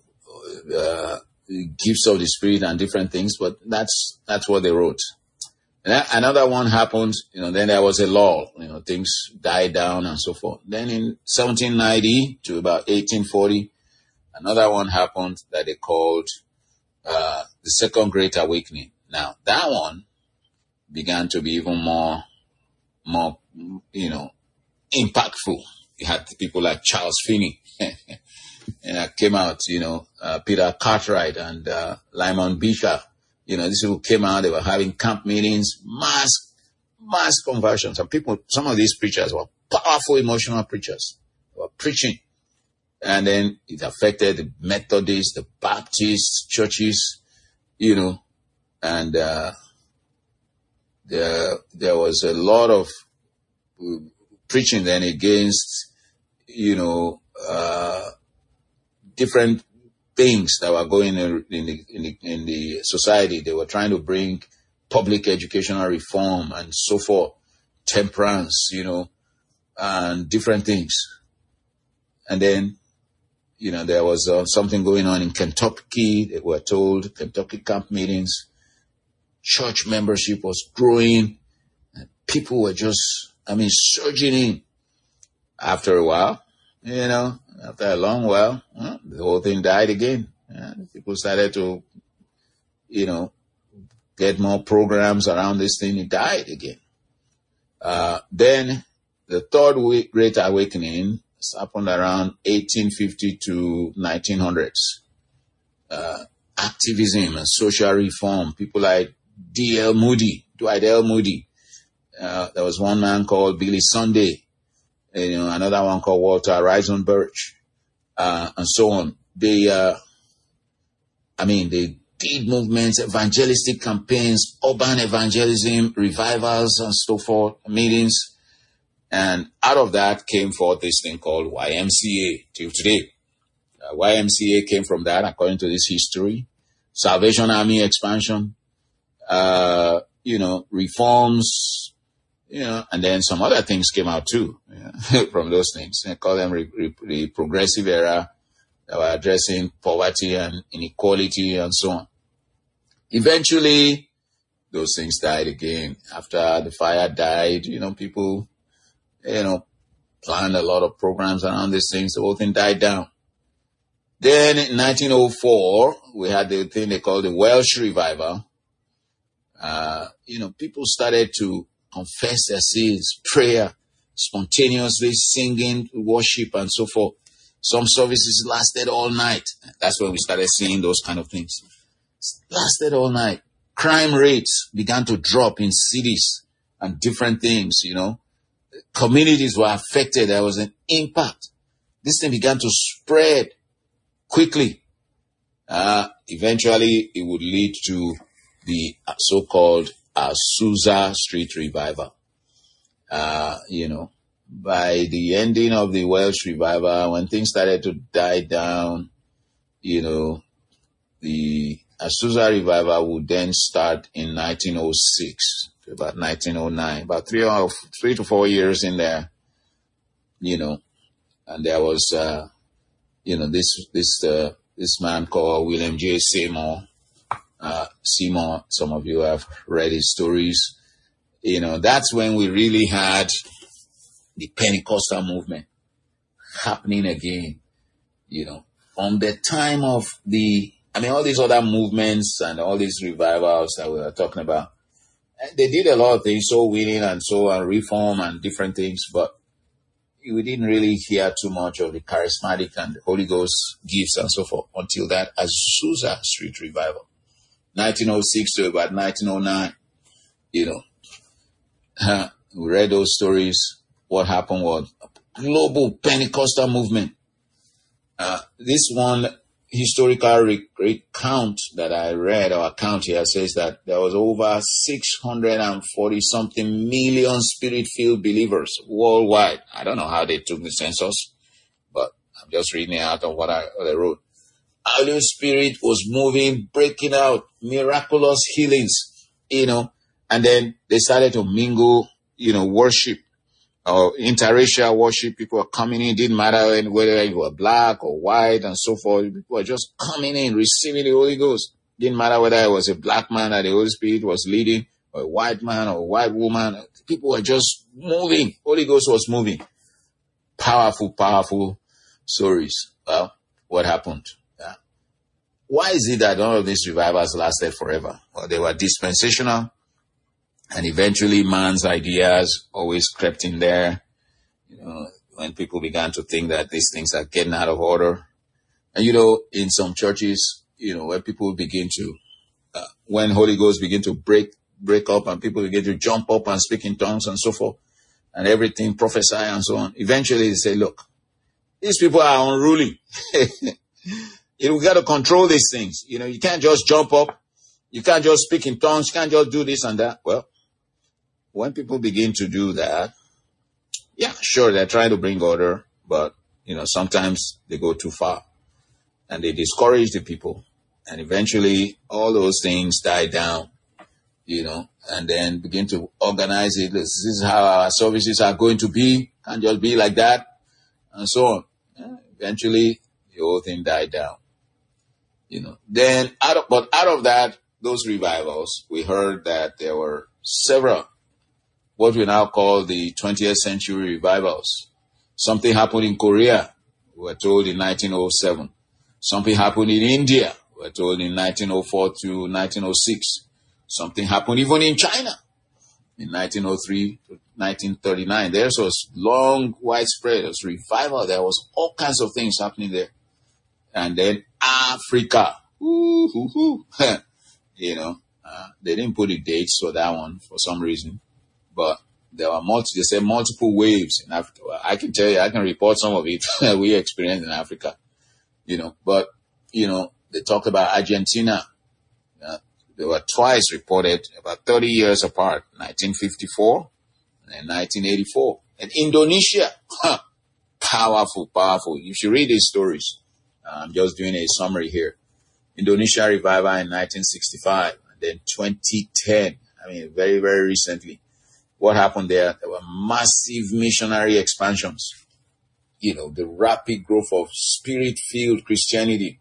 Speaker 1: of the Spirit and different things, but that's what they wrote. And another one happened, then there was a lull, things died down and so forth. Then in 1790 to about 1840, another one happened that they called the Second Great Awakening. Now, that one began to be even more, impactful. You had people like Charles Finney, and came out, Peter Cartwright and Lyman Beecher. These people came out, they were having camp meetings, mass conversions. And some of these preachers were powerful emotional preachers. They were preaching. And then it affected the Methodists, the Baptist churches, and there was a lot of preaching then against, different things that were going in the society. They were trying to bring public educational reform and so forth, temperance, and different things. And then, there was something going on in Kentucky. They were told, Kentucky camp meetings, church membership was growing, and people were just, surging in. After a while, after a long while, the whole thing died again. People started to, get more programs around this thing. It died again. Then the Third Great Awakening happened around 1850 to 1900s. Activism and social reform. People like Dwight L. Moody. There was one man called Billy Sunday. Another one called Walter Rison Birch, and so on. They did movements, evangelistic campaigns, urban evangelism, revivals, and so forth, meetings. And out of that came forth this thing called YMCA till today. YMCA came from that, according to this history. Salvation Army expansion, reforms, and then some other things came out too, from those things. They call them the progressive era that were addressing poverty and inequality and so on. Eventually, those things died again. After the fire died, people, planned a lot of programs around these things. The whole thing died down. Then in 1904, we had the thing they called the Welsh Revival. People started to confess their sins, prayer, spontaneously singing, worship, and so forth. Some services lasted all night. That's when we started seeing those kind of things. Lasted all night. Crime rates began to drop in cities and different things, Communities were affected. There was an impact. this thing began to spread quickly. Eventually, it would lead to the so-called Azusa Street Revival. By the ending of the Welsh Revival, when things started to die down, the Azusa Revival would then start in 1906 to about 1909, about 3 to 4 years in there, and there was, this man called William J. Seymour. Seymour, some of you have read his stories. That's when we really had the Pentecostal movement happening again, from the time of all these other movements and all these revivals that we were talking about. They did a lot of things, soul winning and so on, reform and different things, but we didn't really hear too much of the charismatic and the Holy Ghost gifts and so forth until that Azusa Street Revival, 1906 to about 1909. We read those stories. What happened was a global Pentecostal movement. This one historical recount that I read, or account here, says that there was over 640 something million spirit-filled believers worldwide. I don't know how they took the census, but I'm just reading it out of what I wrote. Holy Spirit was moving, breaking out, miraculous healings, and then they started to mingle, worship or interracial worship. People were coming in. It didn't matter whether you were black or white and so forth. People were just coming in, receiving the Holy Ghost. Didn't matter whether it was a black man that the Holy Spirit was leading, or a white man or a white woman. People were just moving. Holy Ghost was moving. Powerful, powerful stories. Well, what happened? Why is it that all of these revivals lasted forever? Well, they were dispensational. And eventually man's ideas always crept in there, when people began to think that these things are getting out of order. And, in some churches, where people begin to, when Holy Ghost begin to break up and people begin to jump up and speak in tongues and so forth, and everything, prophesy and so on. Eventually they say, look, these people are unruly. We got to control these things. You can't just jump up. You can't just speak in tongues. You can't just do this and that. Well, when people begin to do that, yeah, sure, they're trying to bring order, but, sometimes they go too far and they discourage the people. And eventually all those things die down, and then begin to organize it. This is how our services are going to be. Can't just be like that and so on. Yeah, eventually the whole thing died down, Then out of that, those revivals, we heard that there were several, what we now call the 20th century revivals. Something happened in Korea, we were told in 1907. Something happened in India, we were told in 1904 to 1906. Something happened even in China in 1903 to 1939. There was long, widespread, there was revival. There was all kinds of things happening there. And then Africa, they didn't put the dates for that one for some reason. But there were multiple waves in Africa. Well, I can tell you, I can report some of it that we experienced in Africa, but, they talked about Argentina. They were twice reported about 30 years apart, 1954 and 1984. And Indonesia, powerful. You should read these stories. I'm just doing a summary here. Indonesia revival in 1965 and then 2010. Very, very recently. What happened there? There were massive missionary expansions. The rapid growth of spirit-filled Christianity.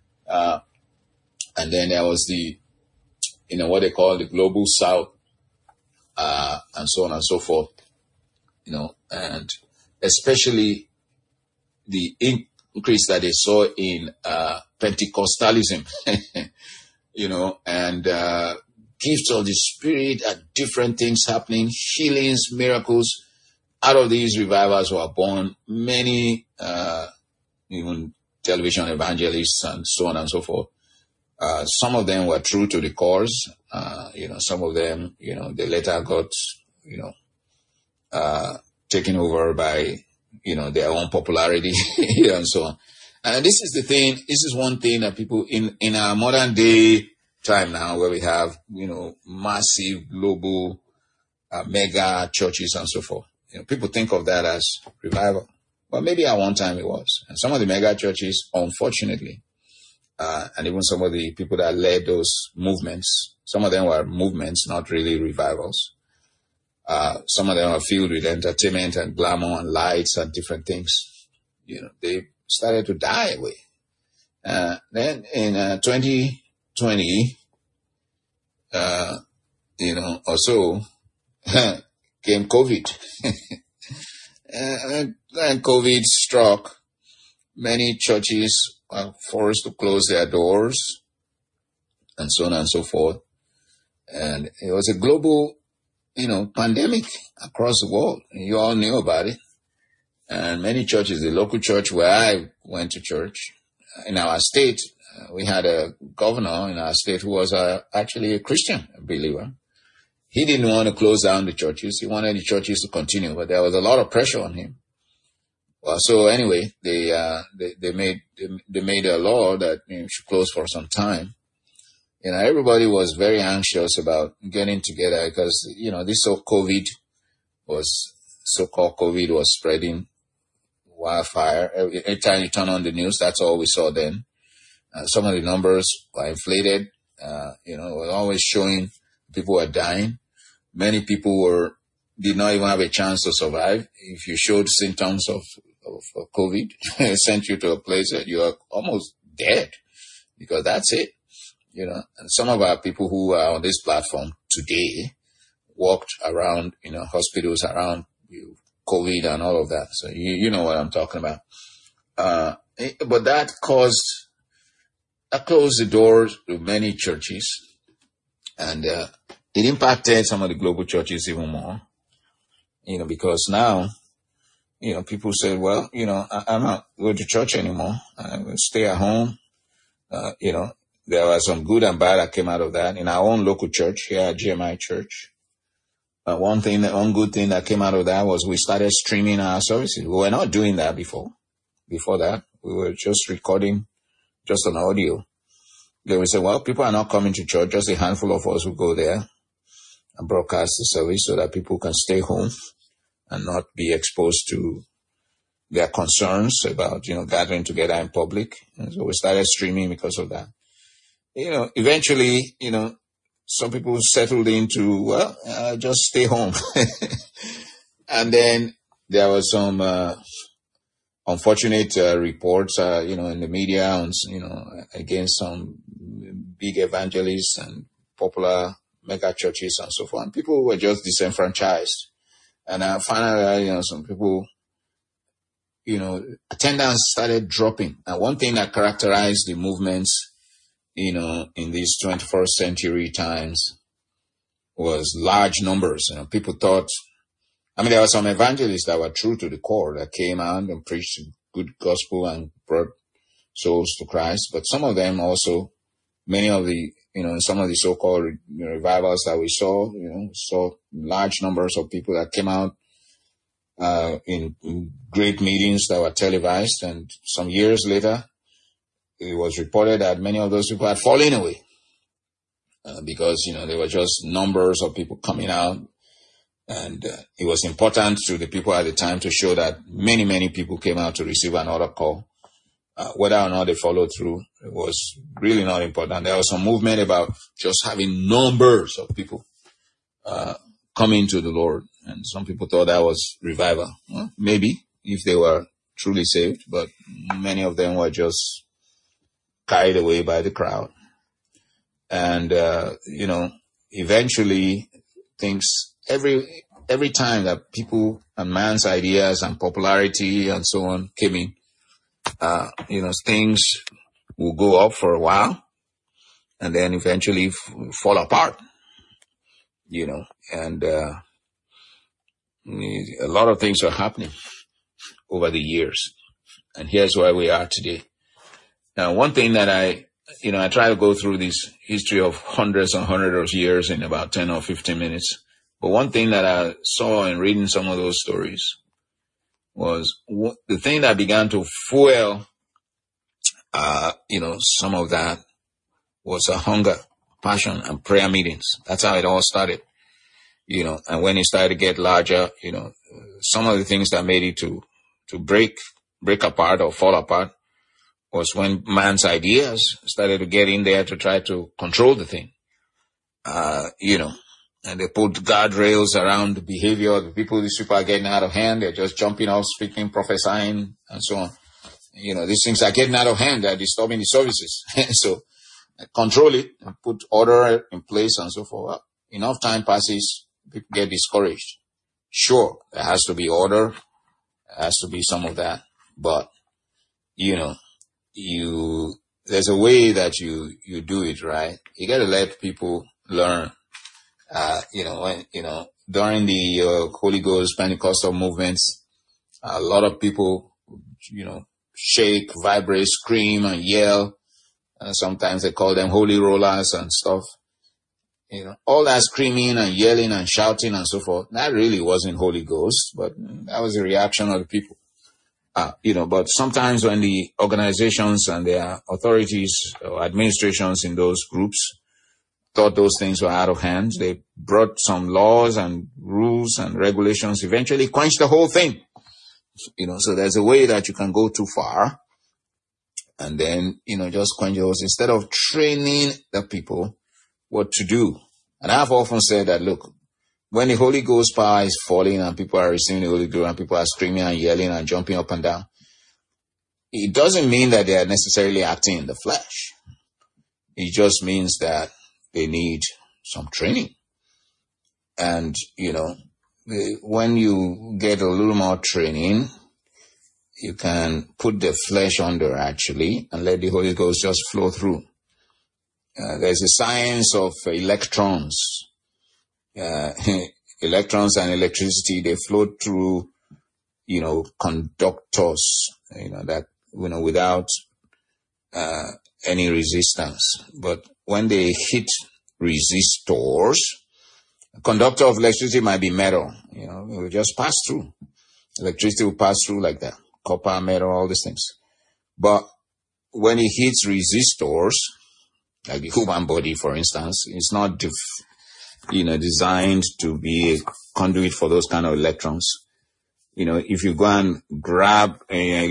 Speaker 1: And then there was the, what they call the global south, and so on and so forth. And especially the increase that they saw in Pentecostalism, and gifts of the Spirit and different things happening, healings, miracles. Out of these revivals were born many, even television evangelists and so on and so forth. Some of them were true to the cause. Some of them, they later got, taken over by, their own popularity, and so on. And this is the thing, this is one thing that people in our modern day time now, where we have, massive global mega churches and so forth. People think of that as revival. But maybe at one time it was. And some of the mega churches, unfortunately, and even some of the people that led those movements, some of them were movements, not really revivals. Some of them are filled with entertainment and glamour and lights and different things. They started to die away. Then in 2020, or so, came COVID. and COVID struck. Many churches were forced to close their doors and so on and so forth. And it was a global, pandemic across the world. You all knew about it. And many churches, the local church where I went to church, in our state, we had a governor in our state who was actually a Christian believer. He didn't want to close down the churches. He wanted the churches to continue, but there was a lot of pressure on him. Well, so anyway, they made a law that should close for some time. Everybody was very anxious about getting together because, this so-called COVID was spreading wildfire. Every time you turn on the news, that's all we saw then. Some of the numbers were inflated. It was always showing people were dying. Many people did not even have a chance to survive. If you showed symptoms of COVID, it sent you to a place that you are almost dead, because that's it. And some of our people who are on this platform today walked around, hospitals around COVID and all of that. So you know what I'm talking about. But that closed the doors to many churches, and it impacted some of the global churches even more, because now, people say, well, I'm not going to church anymore. I'm going to stay at home. There was some good and bad that came out of that. In our own local church here at GMI Church, one good thing that came out of that was we started streaming our services. We were not doing that before. Before that, we were just recording just on audio. They would say, well, people are not coming to church. Just a handful of us will go there and broadcast the service so that people can stay home and not be exposed to their concerns about, gathering together in public. And so we started streaming because of that. Eventually, some people settled into, just stay home. And then there was some unfortunate reports, in the media, against some big evangelists and popular mega churches and so forth. And people were just disenfranchised. And I found out, some people, attendance started dropping. And one thing that characterized the movements, in these 21st century times was large numbers. People thought, there were some evangelists that were true to the core that came out and preached good gospel and brought souls to Christ. But some of them also, many of the, some of the so-called revivals that we saw large numbers of people that came out in great meetings that were televised. And some years later, it was reported that many of those people had fallen away because, there were just numbers of people coming out. And it was important to the people at the time to show that many, many people came out to receive another call. Whether or not they followed through, it was really not important. There was some movement about just having numbers of people coming to the Lord. And some people thought that was revival. Well, maybe if they were truly saved, but many of them were just carried away by the crowd. And, eventually things, every time that people and man's ideas and popularity and so on came in, things will go up for a while and then eventually fall apart, and a lot of things are happening over the years. And here's where we are today. Now, one thing that I try to go through this history of hundreds and hundreds of years in about 10 or 15 minutes. But one thing that I saw in reading some of those stories was the thing that began to fuel, some of that was a hunger, passion, and prayer meetings. That's how it all started, and when it started to get larger, some of the things that made it to break apart or fall apart was when man's ideas started to get in there to try to control the thing, and they put guardrails around the behavior of the people. These people are getting out of hand. They're just jumping off, speaking, prophesying, and so on. These things are getting out of hand. They're disturbing the services. So control it and put order in place and so forth. Well, enough time passes, people get discouraged. Sure, there has to be order. There has to be some of that. But, there's a way that you do it, right? You got to let people learn. During the Holy Ghost Pentecostal movements, a lot of people, shake, vibrate, scream, and yell. And sometimes they call them holy rollers and stuff. All that screaming and yelling and shouting and so forth, that really wasn't Holy Ghost, but that was the reaction of the people. But sometimes when the organizations and their authorities or administrations in those groups thought those things were out of hand, they brought some laws and rules and regulations, eventually quenched the whole thing. So there's a way that you can go too far and then, just quench those instead of training the people what to do. And I've often said that, look, when the Holy Ghost power is falling and people are receiving the Holy Ghost and people are screaming and yelling and jumping up and down, it doesn't mean that they are necessarily acting in the flesh. It just means that they need some training. And, when you get a little more training, you can put the flesh under actually and let the Holy Ghost just flow through. There's a science of electrons. Electrons and electricity, they flow through, conductors, without any resistance. But when they hit resistors, a conductor of electricity might be metal, it will just pass through. Electricity will pass through like that. Copper, metal, all these things. But when it hits resistors, like the human body, for instance, it's not designed to be a conduit for those kind of electrons. If you go and grab an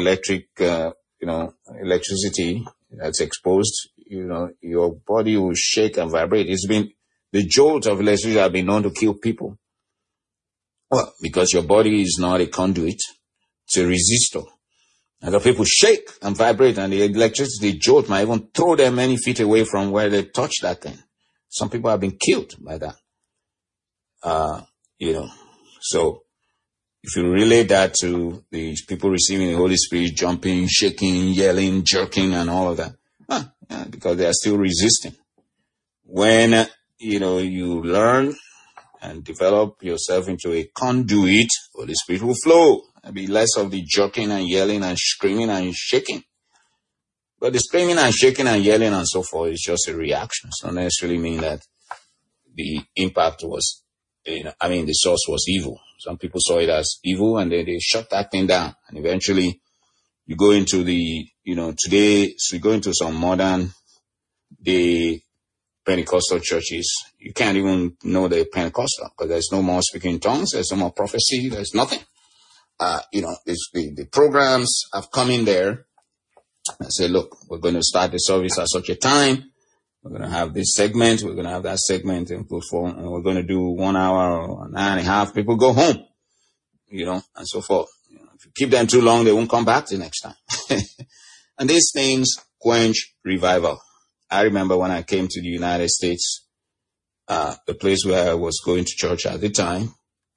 Speaker 1: electricity that's exposed, your body will shake and vibrate. The jolt of electricity have been known to kill people. Well, because your body is not a conduit, it's a resistor. And the people shake and vibrate, and the electricity jolt might even throw them many feet away from where they touch that thing. Some people have been killed by that. So if you relate that to the people receiving the Holy Spirit, jumping, shaking, yelling, jerking, and all of that, because they are still resisting. When, you learn and develop yourself into a conduit, Holy Spirit will flow. There'll be less of the jerking and yelling and screaming and shaking. But the screaming and shaking and yelling and so forth is just a reaction. It doesn't necessarily mean that the impact was, the source was evil. Some people saw it as evil and then they shut that thing down. And eventually you go into today, so you go into some modern day Pentecostal churches, you can't even know they're Pentecostal because there's no more speaking in tongues, there's no more prophecy, there's nothing. The programs have come in there and say, look, we're going to start the service at such a time. We're going to have this segment. We're going to have that segment and we're going to do 1 hour or an hour and a half. People go home, and so forth. If you keep them too long, they won't come back the next time. And these things quench revival. I remember when I came to the United States, the place where I was going to church at the time,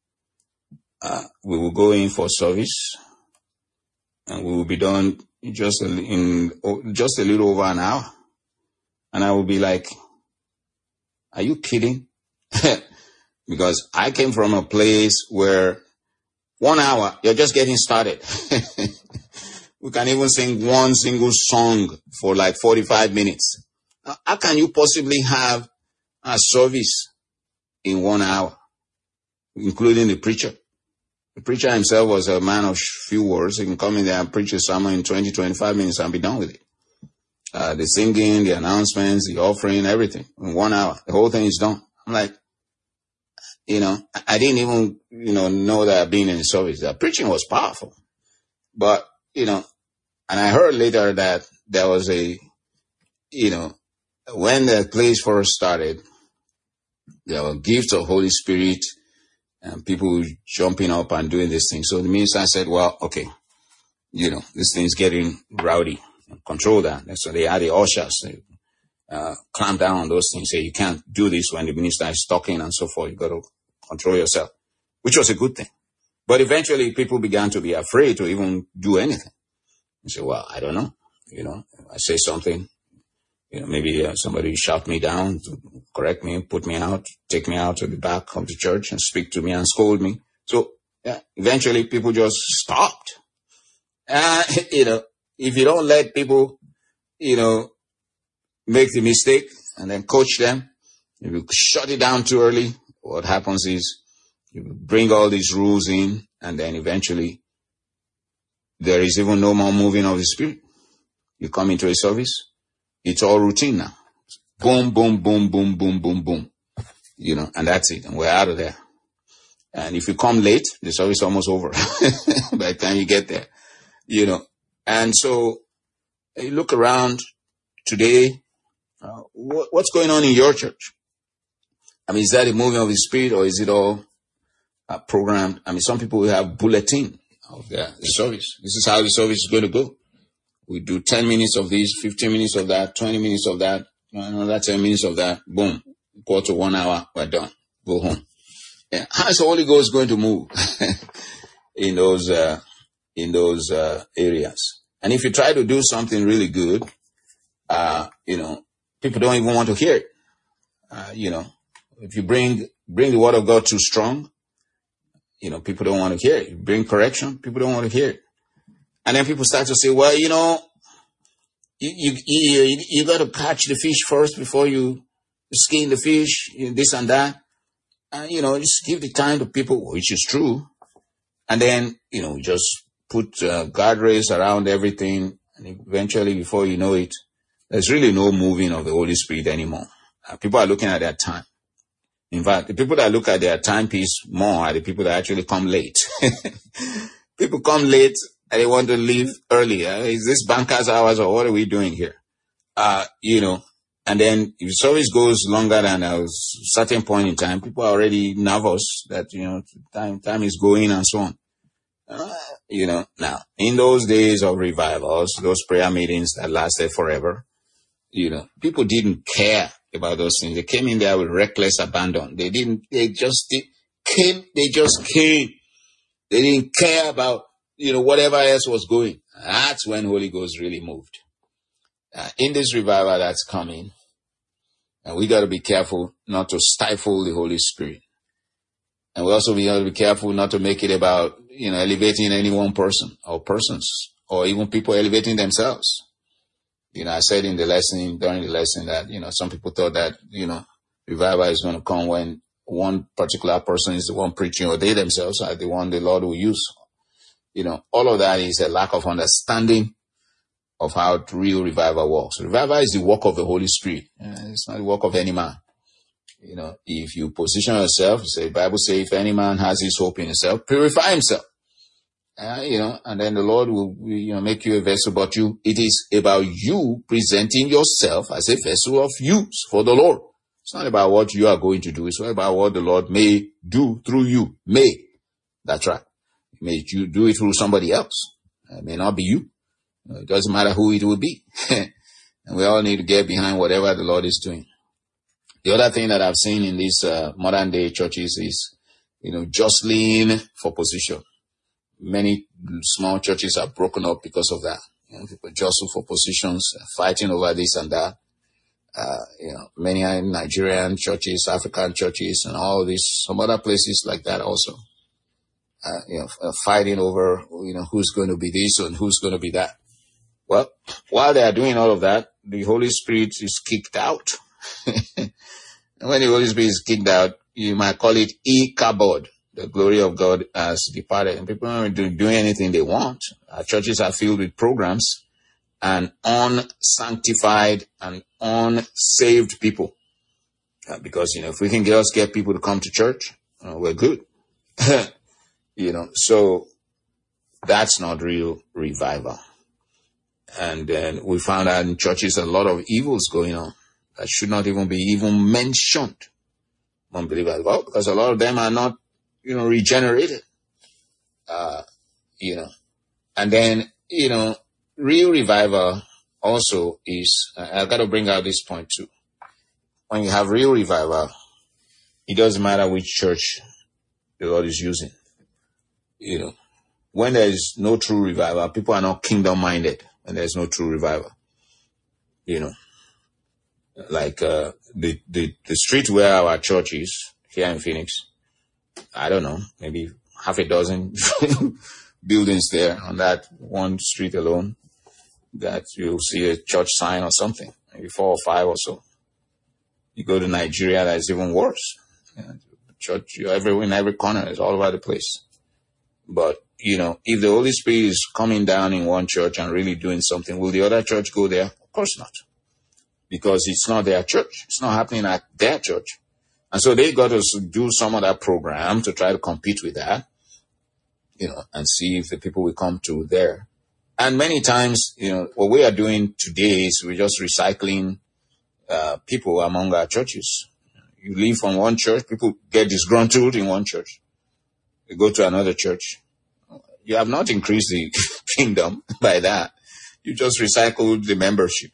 Speaker 1: we will go in for service and we will be done just a little over an hour. And I will be like, are you kidding? Because I came from a place where 1 hour, you're just getting started. We can even sing one single song for like 45 minutes. Now, how can you possibly have a service in 1 hour, including the preacher? The preacher himself was a man of few words. He can come in there and preach a sermon in 20, 25 minutes and be done with it. The singing, the announcements, the offering, everything. In 1 hour, the whole thing is done. I'm like, I didn't even, know that being in the service. The preaching was powerful. But, and I heard later that there was when the place first started, there were gifts of Holy Spirit and people jumping up and doing this thing. So the minister said, well, okay, this thing's getting rowdy. Control that. And so they had the ushers clamp down on those things. Say you can't do this when the minister is talking and so forth. You got to control yourself, which was a good thing. But eventually people began to be afraid to even do anything. You say, well, I don't know. I say something, maybe somebody shout me down, to correct me, put me out, take me out to the back of the church and speak to me and scold me. So eventually people just stopped. If you don't let people, make the mistake and then coach them, if you shut it down too early, what happens is you bring all these rules in and then eventually there is even no more moving of the Spirit. You come into a service, it's all routine now. Boom, boom, boom, boom, boom, boom, boom. And that's it. And we're out of there. And if you come late, the service is almost over by the time you get there, And so you look around today, what's going on in your church? Is that a moving of the Spirit or is it all programmed? Some people will have bulletin of the service. This is how the service is going to go. We do 10 minutes of this, 15 minutes of that, 20 minutes of that, another 10 minutes of that. Boom. Quarter to 1 hour, we're done. Go home. Yeah. How is the Holy Ghost going to move in those areas? And if you try to do something really good, people don't even want to hear it. If you bring the word of God too strong, people don't want to hear it. You bring correction, people don't want to hear it. And then people start to say, well, you got to catch the fish first before you skin the fish, this and that. And, just give the time to people, which is true. And then, just put guardrails around everything. And eventually, before you know it, there's really no moving of the Holy Spirit anymore. People are looking at their time. In fact, the people that look at their timepiece more are the people that actually come late. People come late and they want to leave early. Is this banker's hours or what are we doing here? And then if the service goes longer than a certain point in time, people are already nervous that, time is going and so on. Now, in those days of revivals, those prayer meetings that lasted forever, people didn't care about those things. They came in there with reckless abandon. They just came. They didn't care about, whatever else was going. That's when Holy Ghost really moved. In this revival that's coming, and we got to be careful not to stifle the Holy Spirit. And we also got to be careful not to make it about, elevating any one person or persons or even people elevating themselves. I said during the lesson that, some people thought that, revival is going to come when one particular person is the one preaching or they themselves are the one the Lord will use. All of that is a lack of understanding of how real revival works. Revival is the work of the Holy Spirit. It's not the work of any man. If you position yourself, the Bible says, if any man has his hope in himself, purify himself. And then the Lord will, make you a vessel. But it is about you presenting yourself as a vessel of use for the Lord. It's not about what you are going to do. It's not about what the Lord may do through you. That's right. May you do it through somebody else. It may not be you. It doesn't matter who it will be. And we all need to get behind whatever the Lord is doing. The other thing that I've seen in these modern day churches is, jostling for position. Many small churches are broken up because of that. People jostle for positions, fighting over this and that. Many Nigerian churches, African churches, and all these, some other places like that also. Fighting over, who's going to be this and who's going to be that. Well, while they are doing all of that, the Holy Spirit is kicked out. And when the Holy Spirit is kicked out, you might call it Ichabod. The glory of God has departed, and people aren't doing anything they want. Our churches are filled with programs and unsanctified and unsaved people. Because, if we can just get people to come to church, we're good. So that's not real revival. And then we found out in churches a lot of evils going on that should not even be mentioned. Unbelievable. Well, because a lot of them are not, regenerated. And then, real revival also is, I've got to bring out this point too. When you have real revival, it doesn't matter which church the Lord is using. When there is no true revival, people are not kingdom minded when there's no true revival. Like the street where our church is here in Phoenix, I don't know, maybe half a dozen buildings there on that one street alone that you'll see a church sign or something, maybe 4 or 5 or so. You go to Nigeria, that's even worse. Church, you're in every corner, it's all over the place. But, if the Holy Spirit is coming down in one church and really doing something, will the other church go there? Of course not. Because it's not their church. It's not happening at their church. And so they got to do some other program to try to compete with that, and see if the people will come to there. And many times, what we are doing today is we're just recycling people among our churches. You leave from one church, people get disgruntled in one church. You go to another church. You have not increased the kingdom by that. You just recycled the membership.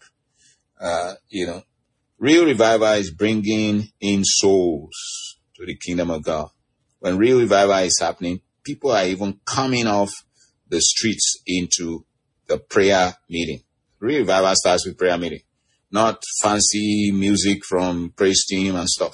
Speaker 1: Real revival is bringing in souls to the kingdom of God. When real revival is happening, people are even coming off the streets into the prayer meeting. Real revival starts with prayer meeting, not fancy music from praise team and stuff.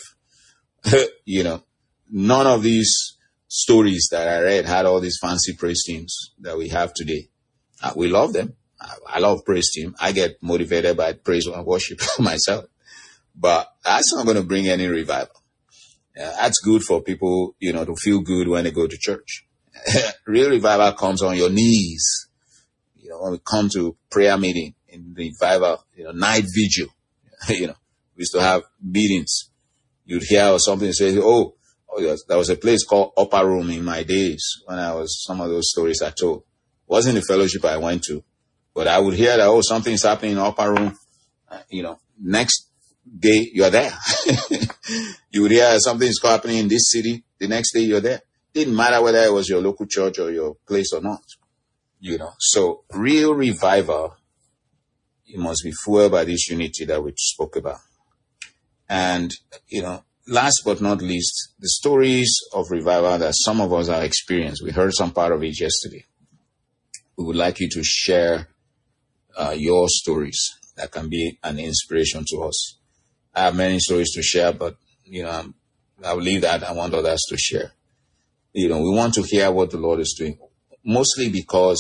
Speaker 1: None of these stories that I read had all these fancy praise teams that we have today. We love them. I love praise team. I get motivated by praise and worship myself. But that's not going to bring any revival. That's good for people, to feel good when they go to church. Real revival comes on your knees. When we come to prayer meeting in revival, night vigil, we used to have meetings. You'd hear something say, oh, yes, there was a place called Upper Room in my days when some of those stories I told. It wasn't the fellowship I went to, but I would hear that, something's happening in Upper Room. Next day you're there. You would hear something's happening in this city. The next day you're there. Didn't matter whether it was your local church or your place or not. So real revival, it must be fueled by this unity that we spoke about. And, last but not least, the stories of revival that some of us have experienced. We heard some part of it yesterday. We would like you to share your stories that can be an inspiration to us. I have many stories to share, but, I'll leave that. I want others to share. We want to hear what the Lord is doing, mostly because,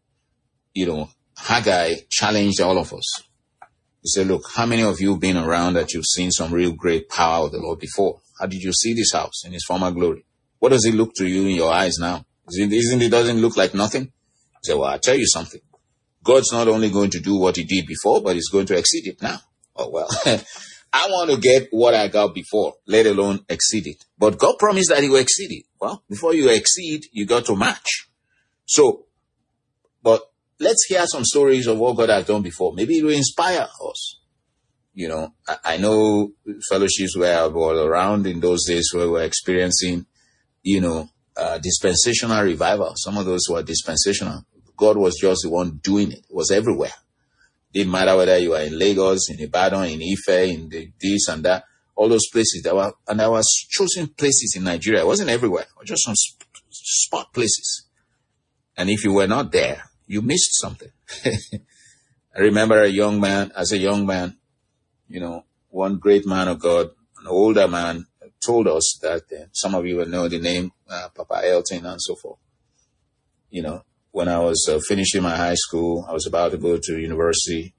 Speaker 1: Haggai challenged all of us. He said, look, how many of you have been around that you've seen some real great power of the Lord before? How did you see this house in its former glory? What does it look to you in your eyes now? Doesn't look like nothing? He said, well, I'll tell you something. God's not only going to do what he did before, but he's going to exceed it now. Oh, well, I want to get what I got before, let alone exceed it. But God promised that he will exceed it. Well, before you exceed, you got to match. So, but let's hear some stories of what God has done before. Maybe it will inspire us. I know fellowships where I was around in those days where we were experiencing, dispensational revival. Some of those were dispensational. God was just the one doing it. It was everywhere. Didn't matter whether you were in Lagos, in Ibadan, in Ife, in this and that. All those places. There was chosen places in Nigeria. It wasn't everywhere. It was just some spot places. And if you were not there, you missed something. I remember as a young man, one great man of God, an older man, told us that some of you will know the name, Papa Elton and so forth. When I was finishing my high school, I was about to go to university.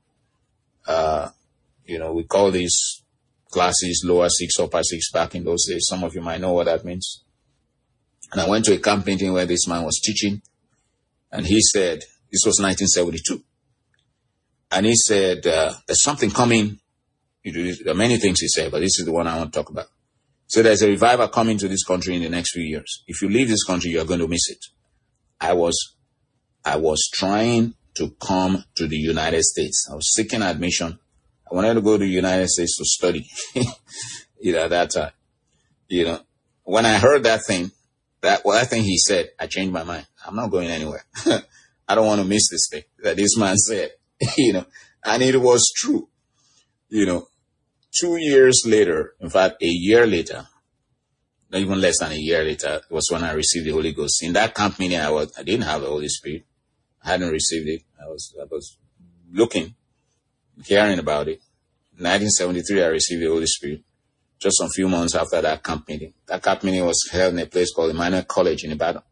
Speaker 1: We call these classes lower 6, upper 6 back in those days. Some of you might know what that means. And I went to a camp meeting where this man was teaching. And he said, this was 1972. And he said, there's something coming. There are many things he said, but this is the one I want to talk about. So there's a revival coming to this country in the next few years. If you leave this country, you're going to miss it. I was trying to come to the United States. I was seeking admission. I wanted to go to the United States to study. At that time, when I heard that thing he said, I changed my mind. I'm not going anywhere. I don't want to miss this thing that this man said, and it was true. 2 years later, in fact, a year later, not even less than a year later, was when I received the Holy Ghost. In that camp meeting, I didn't have the Holy Spirit. I hadn't received it. I was looking, hearing about it. In 1973, I received the Holy Spirit. Just a few months after that camp meeting. That camp meeting was held in a place called Emmanuel College in Ibadan.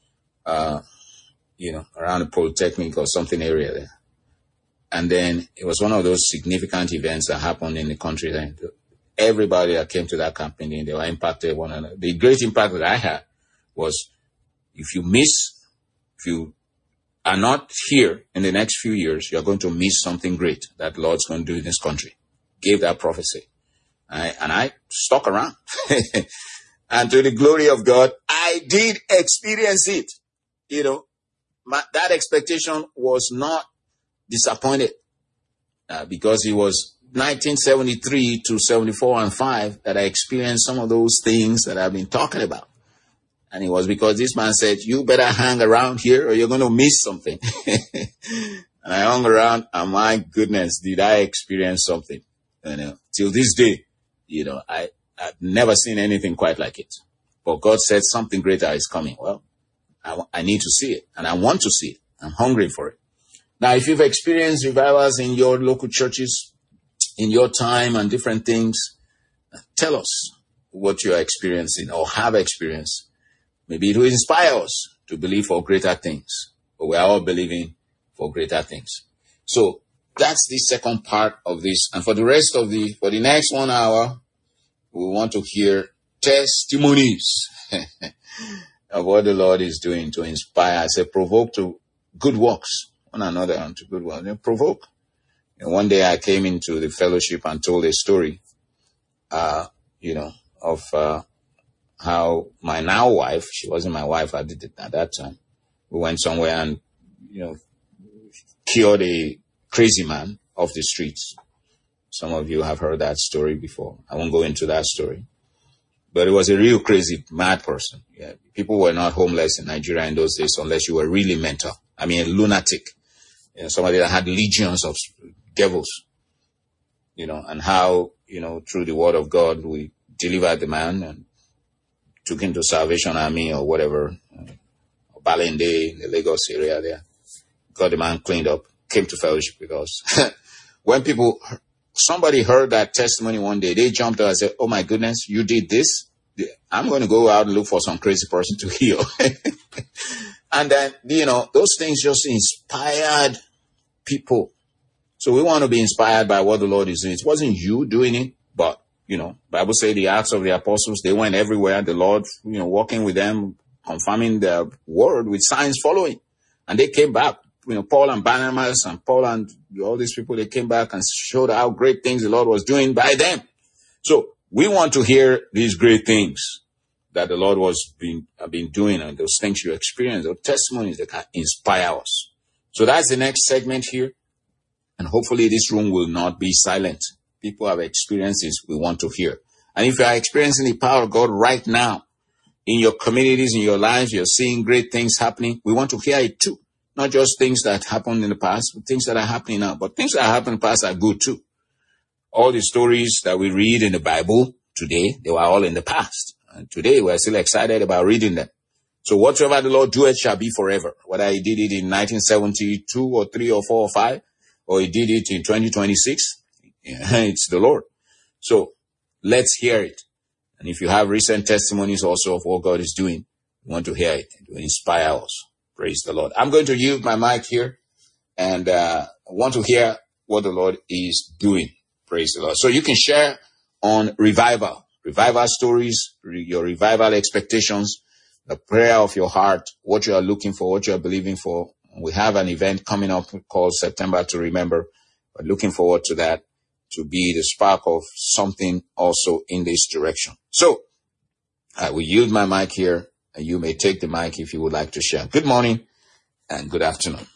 Speaker 1: Around the Polytechnic or something area there. And then it was one of those significant events that happened in the country then. Everybody that came to that camp meeting, they were impacted one another. The great impact that I had was if you are not here in the next few years, you're going to miss something great that Lord's going to do in this country. Gave that prophecy. And I stuck around. And to the glory of God, I did experience it. That expectation was not disappointed because it was 1973 to 74 and 5 that I experienced some of those things that I've been talking about. And it was because this man said, you better hang around here or you're going to miss something. And I hung around and my goodness, did I experience something. Till this day, I've never seen anything quite like it. But God said something greater is coming. Well, I need to see it and I want to see it. I'm hungry for it. Now, if you've experienced revivals in your local churches, in your time and different things, tell us what you are experiencing or have experienced. Maybe it will inspire us to believe for greater things. But we are all believing for greater things. So that's the second part of this. And for the next 1 hour, we want to hear testimonies of what the Lord is doing to inspire. I say provoke to good works. One another unto good works. Provoke. And one day I came into the fellowship and told a story, of how my now wife, she wasn't my wife at that time. We went somewhere and, cured a crazy man off the streets. Some of you have heard that story before. I won't go into that story. But it was a real crazy, mad person. Yeah. People were not homeless in Nigeria in those days unless you were really mental. I mean, a lunatic. Somebody that had legions of devils. And how, through the word of God, we delivered the man and took him to Salvation Army or whatever, Balinde in the Lagos area there. Got the man cleaned up, came to fellowship with us. When somebody heard that testimony one day, they jumped out and said, oh my goodness, you did this? I'm going to go out and look for some crazy person to heal. And then, those things just inspired people. So we want to be inspired by what the Lord is doing. It wasn't you doing it, but, Bible says the Acts of the Apostles, they went everywhere. The Lord, walking with them, confirming the word with signs following. And they came back, Paul and Barnabas and Paul and all these people, they came back and showed how great things the Lord was doing by them. So we want to hear these great things that the Lord have been doing and those things you experience, those testimonies that can inspire us. So that's the next segment here. And hopefully this room will not be silent. People have experiences we want to hear. And if you are experiencing the power of God right now in your communities, in your lives, you're seeing great things happening, we want to hear it too. Not just things that happened in the past, but things that are happening now. But things that happened in the past are good too. All the stories that we read in the Bible today, they were all in the past. And today we're still excited about reading them. So whatsoever the Lord doeth shall be forever. Whether he did it in 1972 or 3 or 4 or 5, or he did it in 2026, it's the Lord. So let's hear it. And if you have recent testimonies also of what God is doing, we want to hear it to inspire us. Praise the Lord. I'm going to yield my mic here and want to hear what the Lord is doing. Praise the Lord. So you can share on revival stories, your revival expectations. the prayer of your heart, what you are looking for, what you are believing for. We have an event coming up called September to Remember. We're looking forward to that, to be the spark of something also in this direction. So I will yield my mic here, and you may take the mic if you would like to share. Good morning and good afternoon.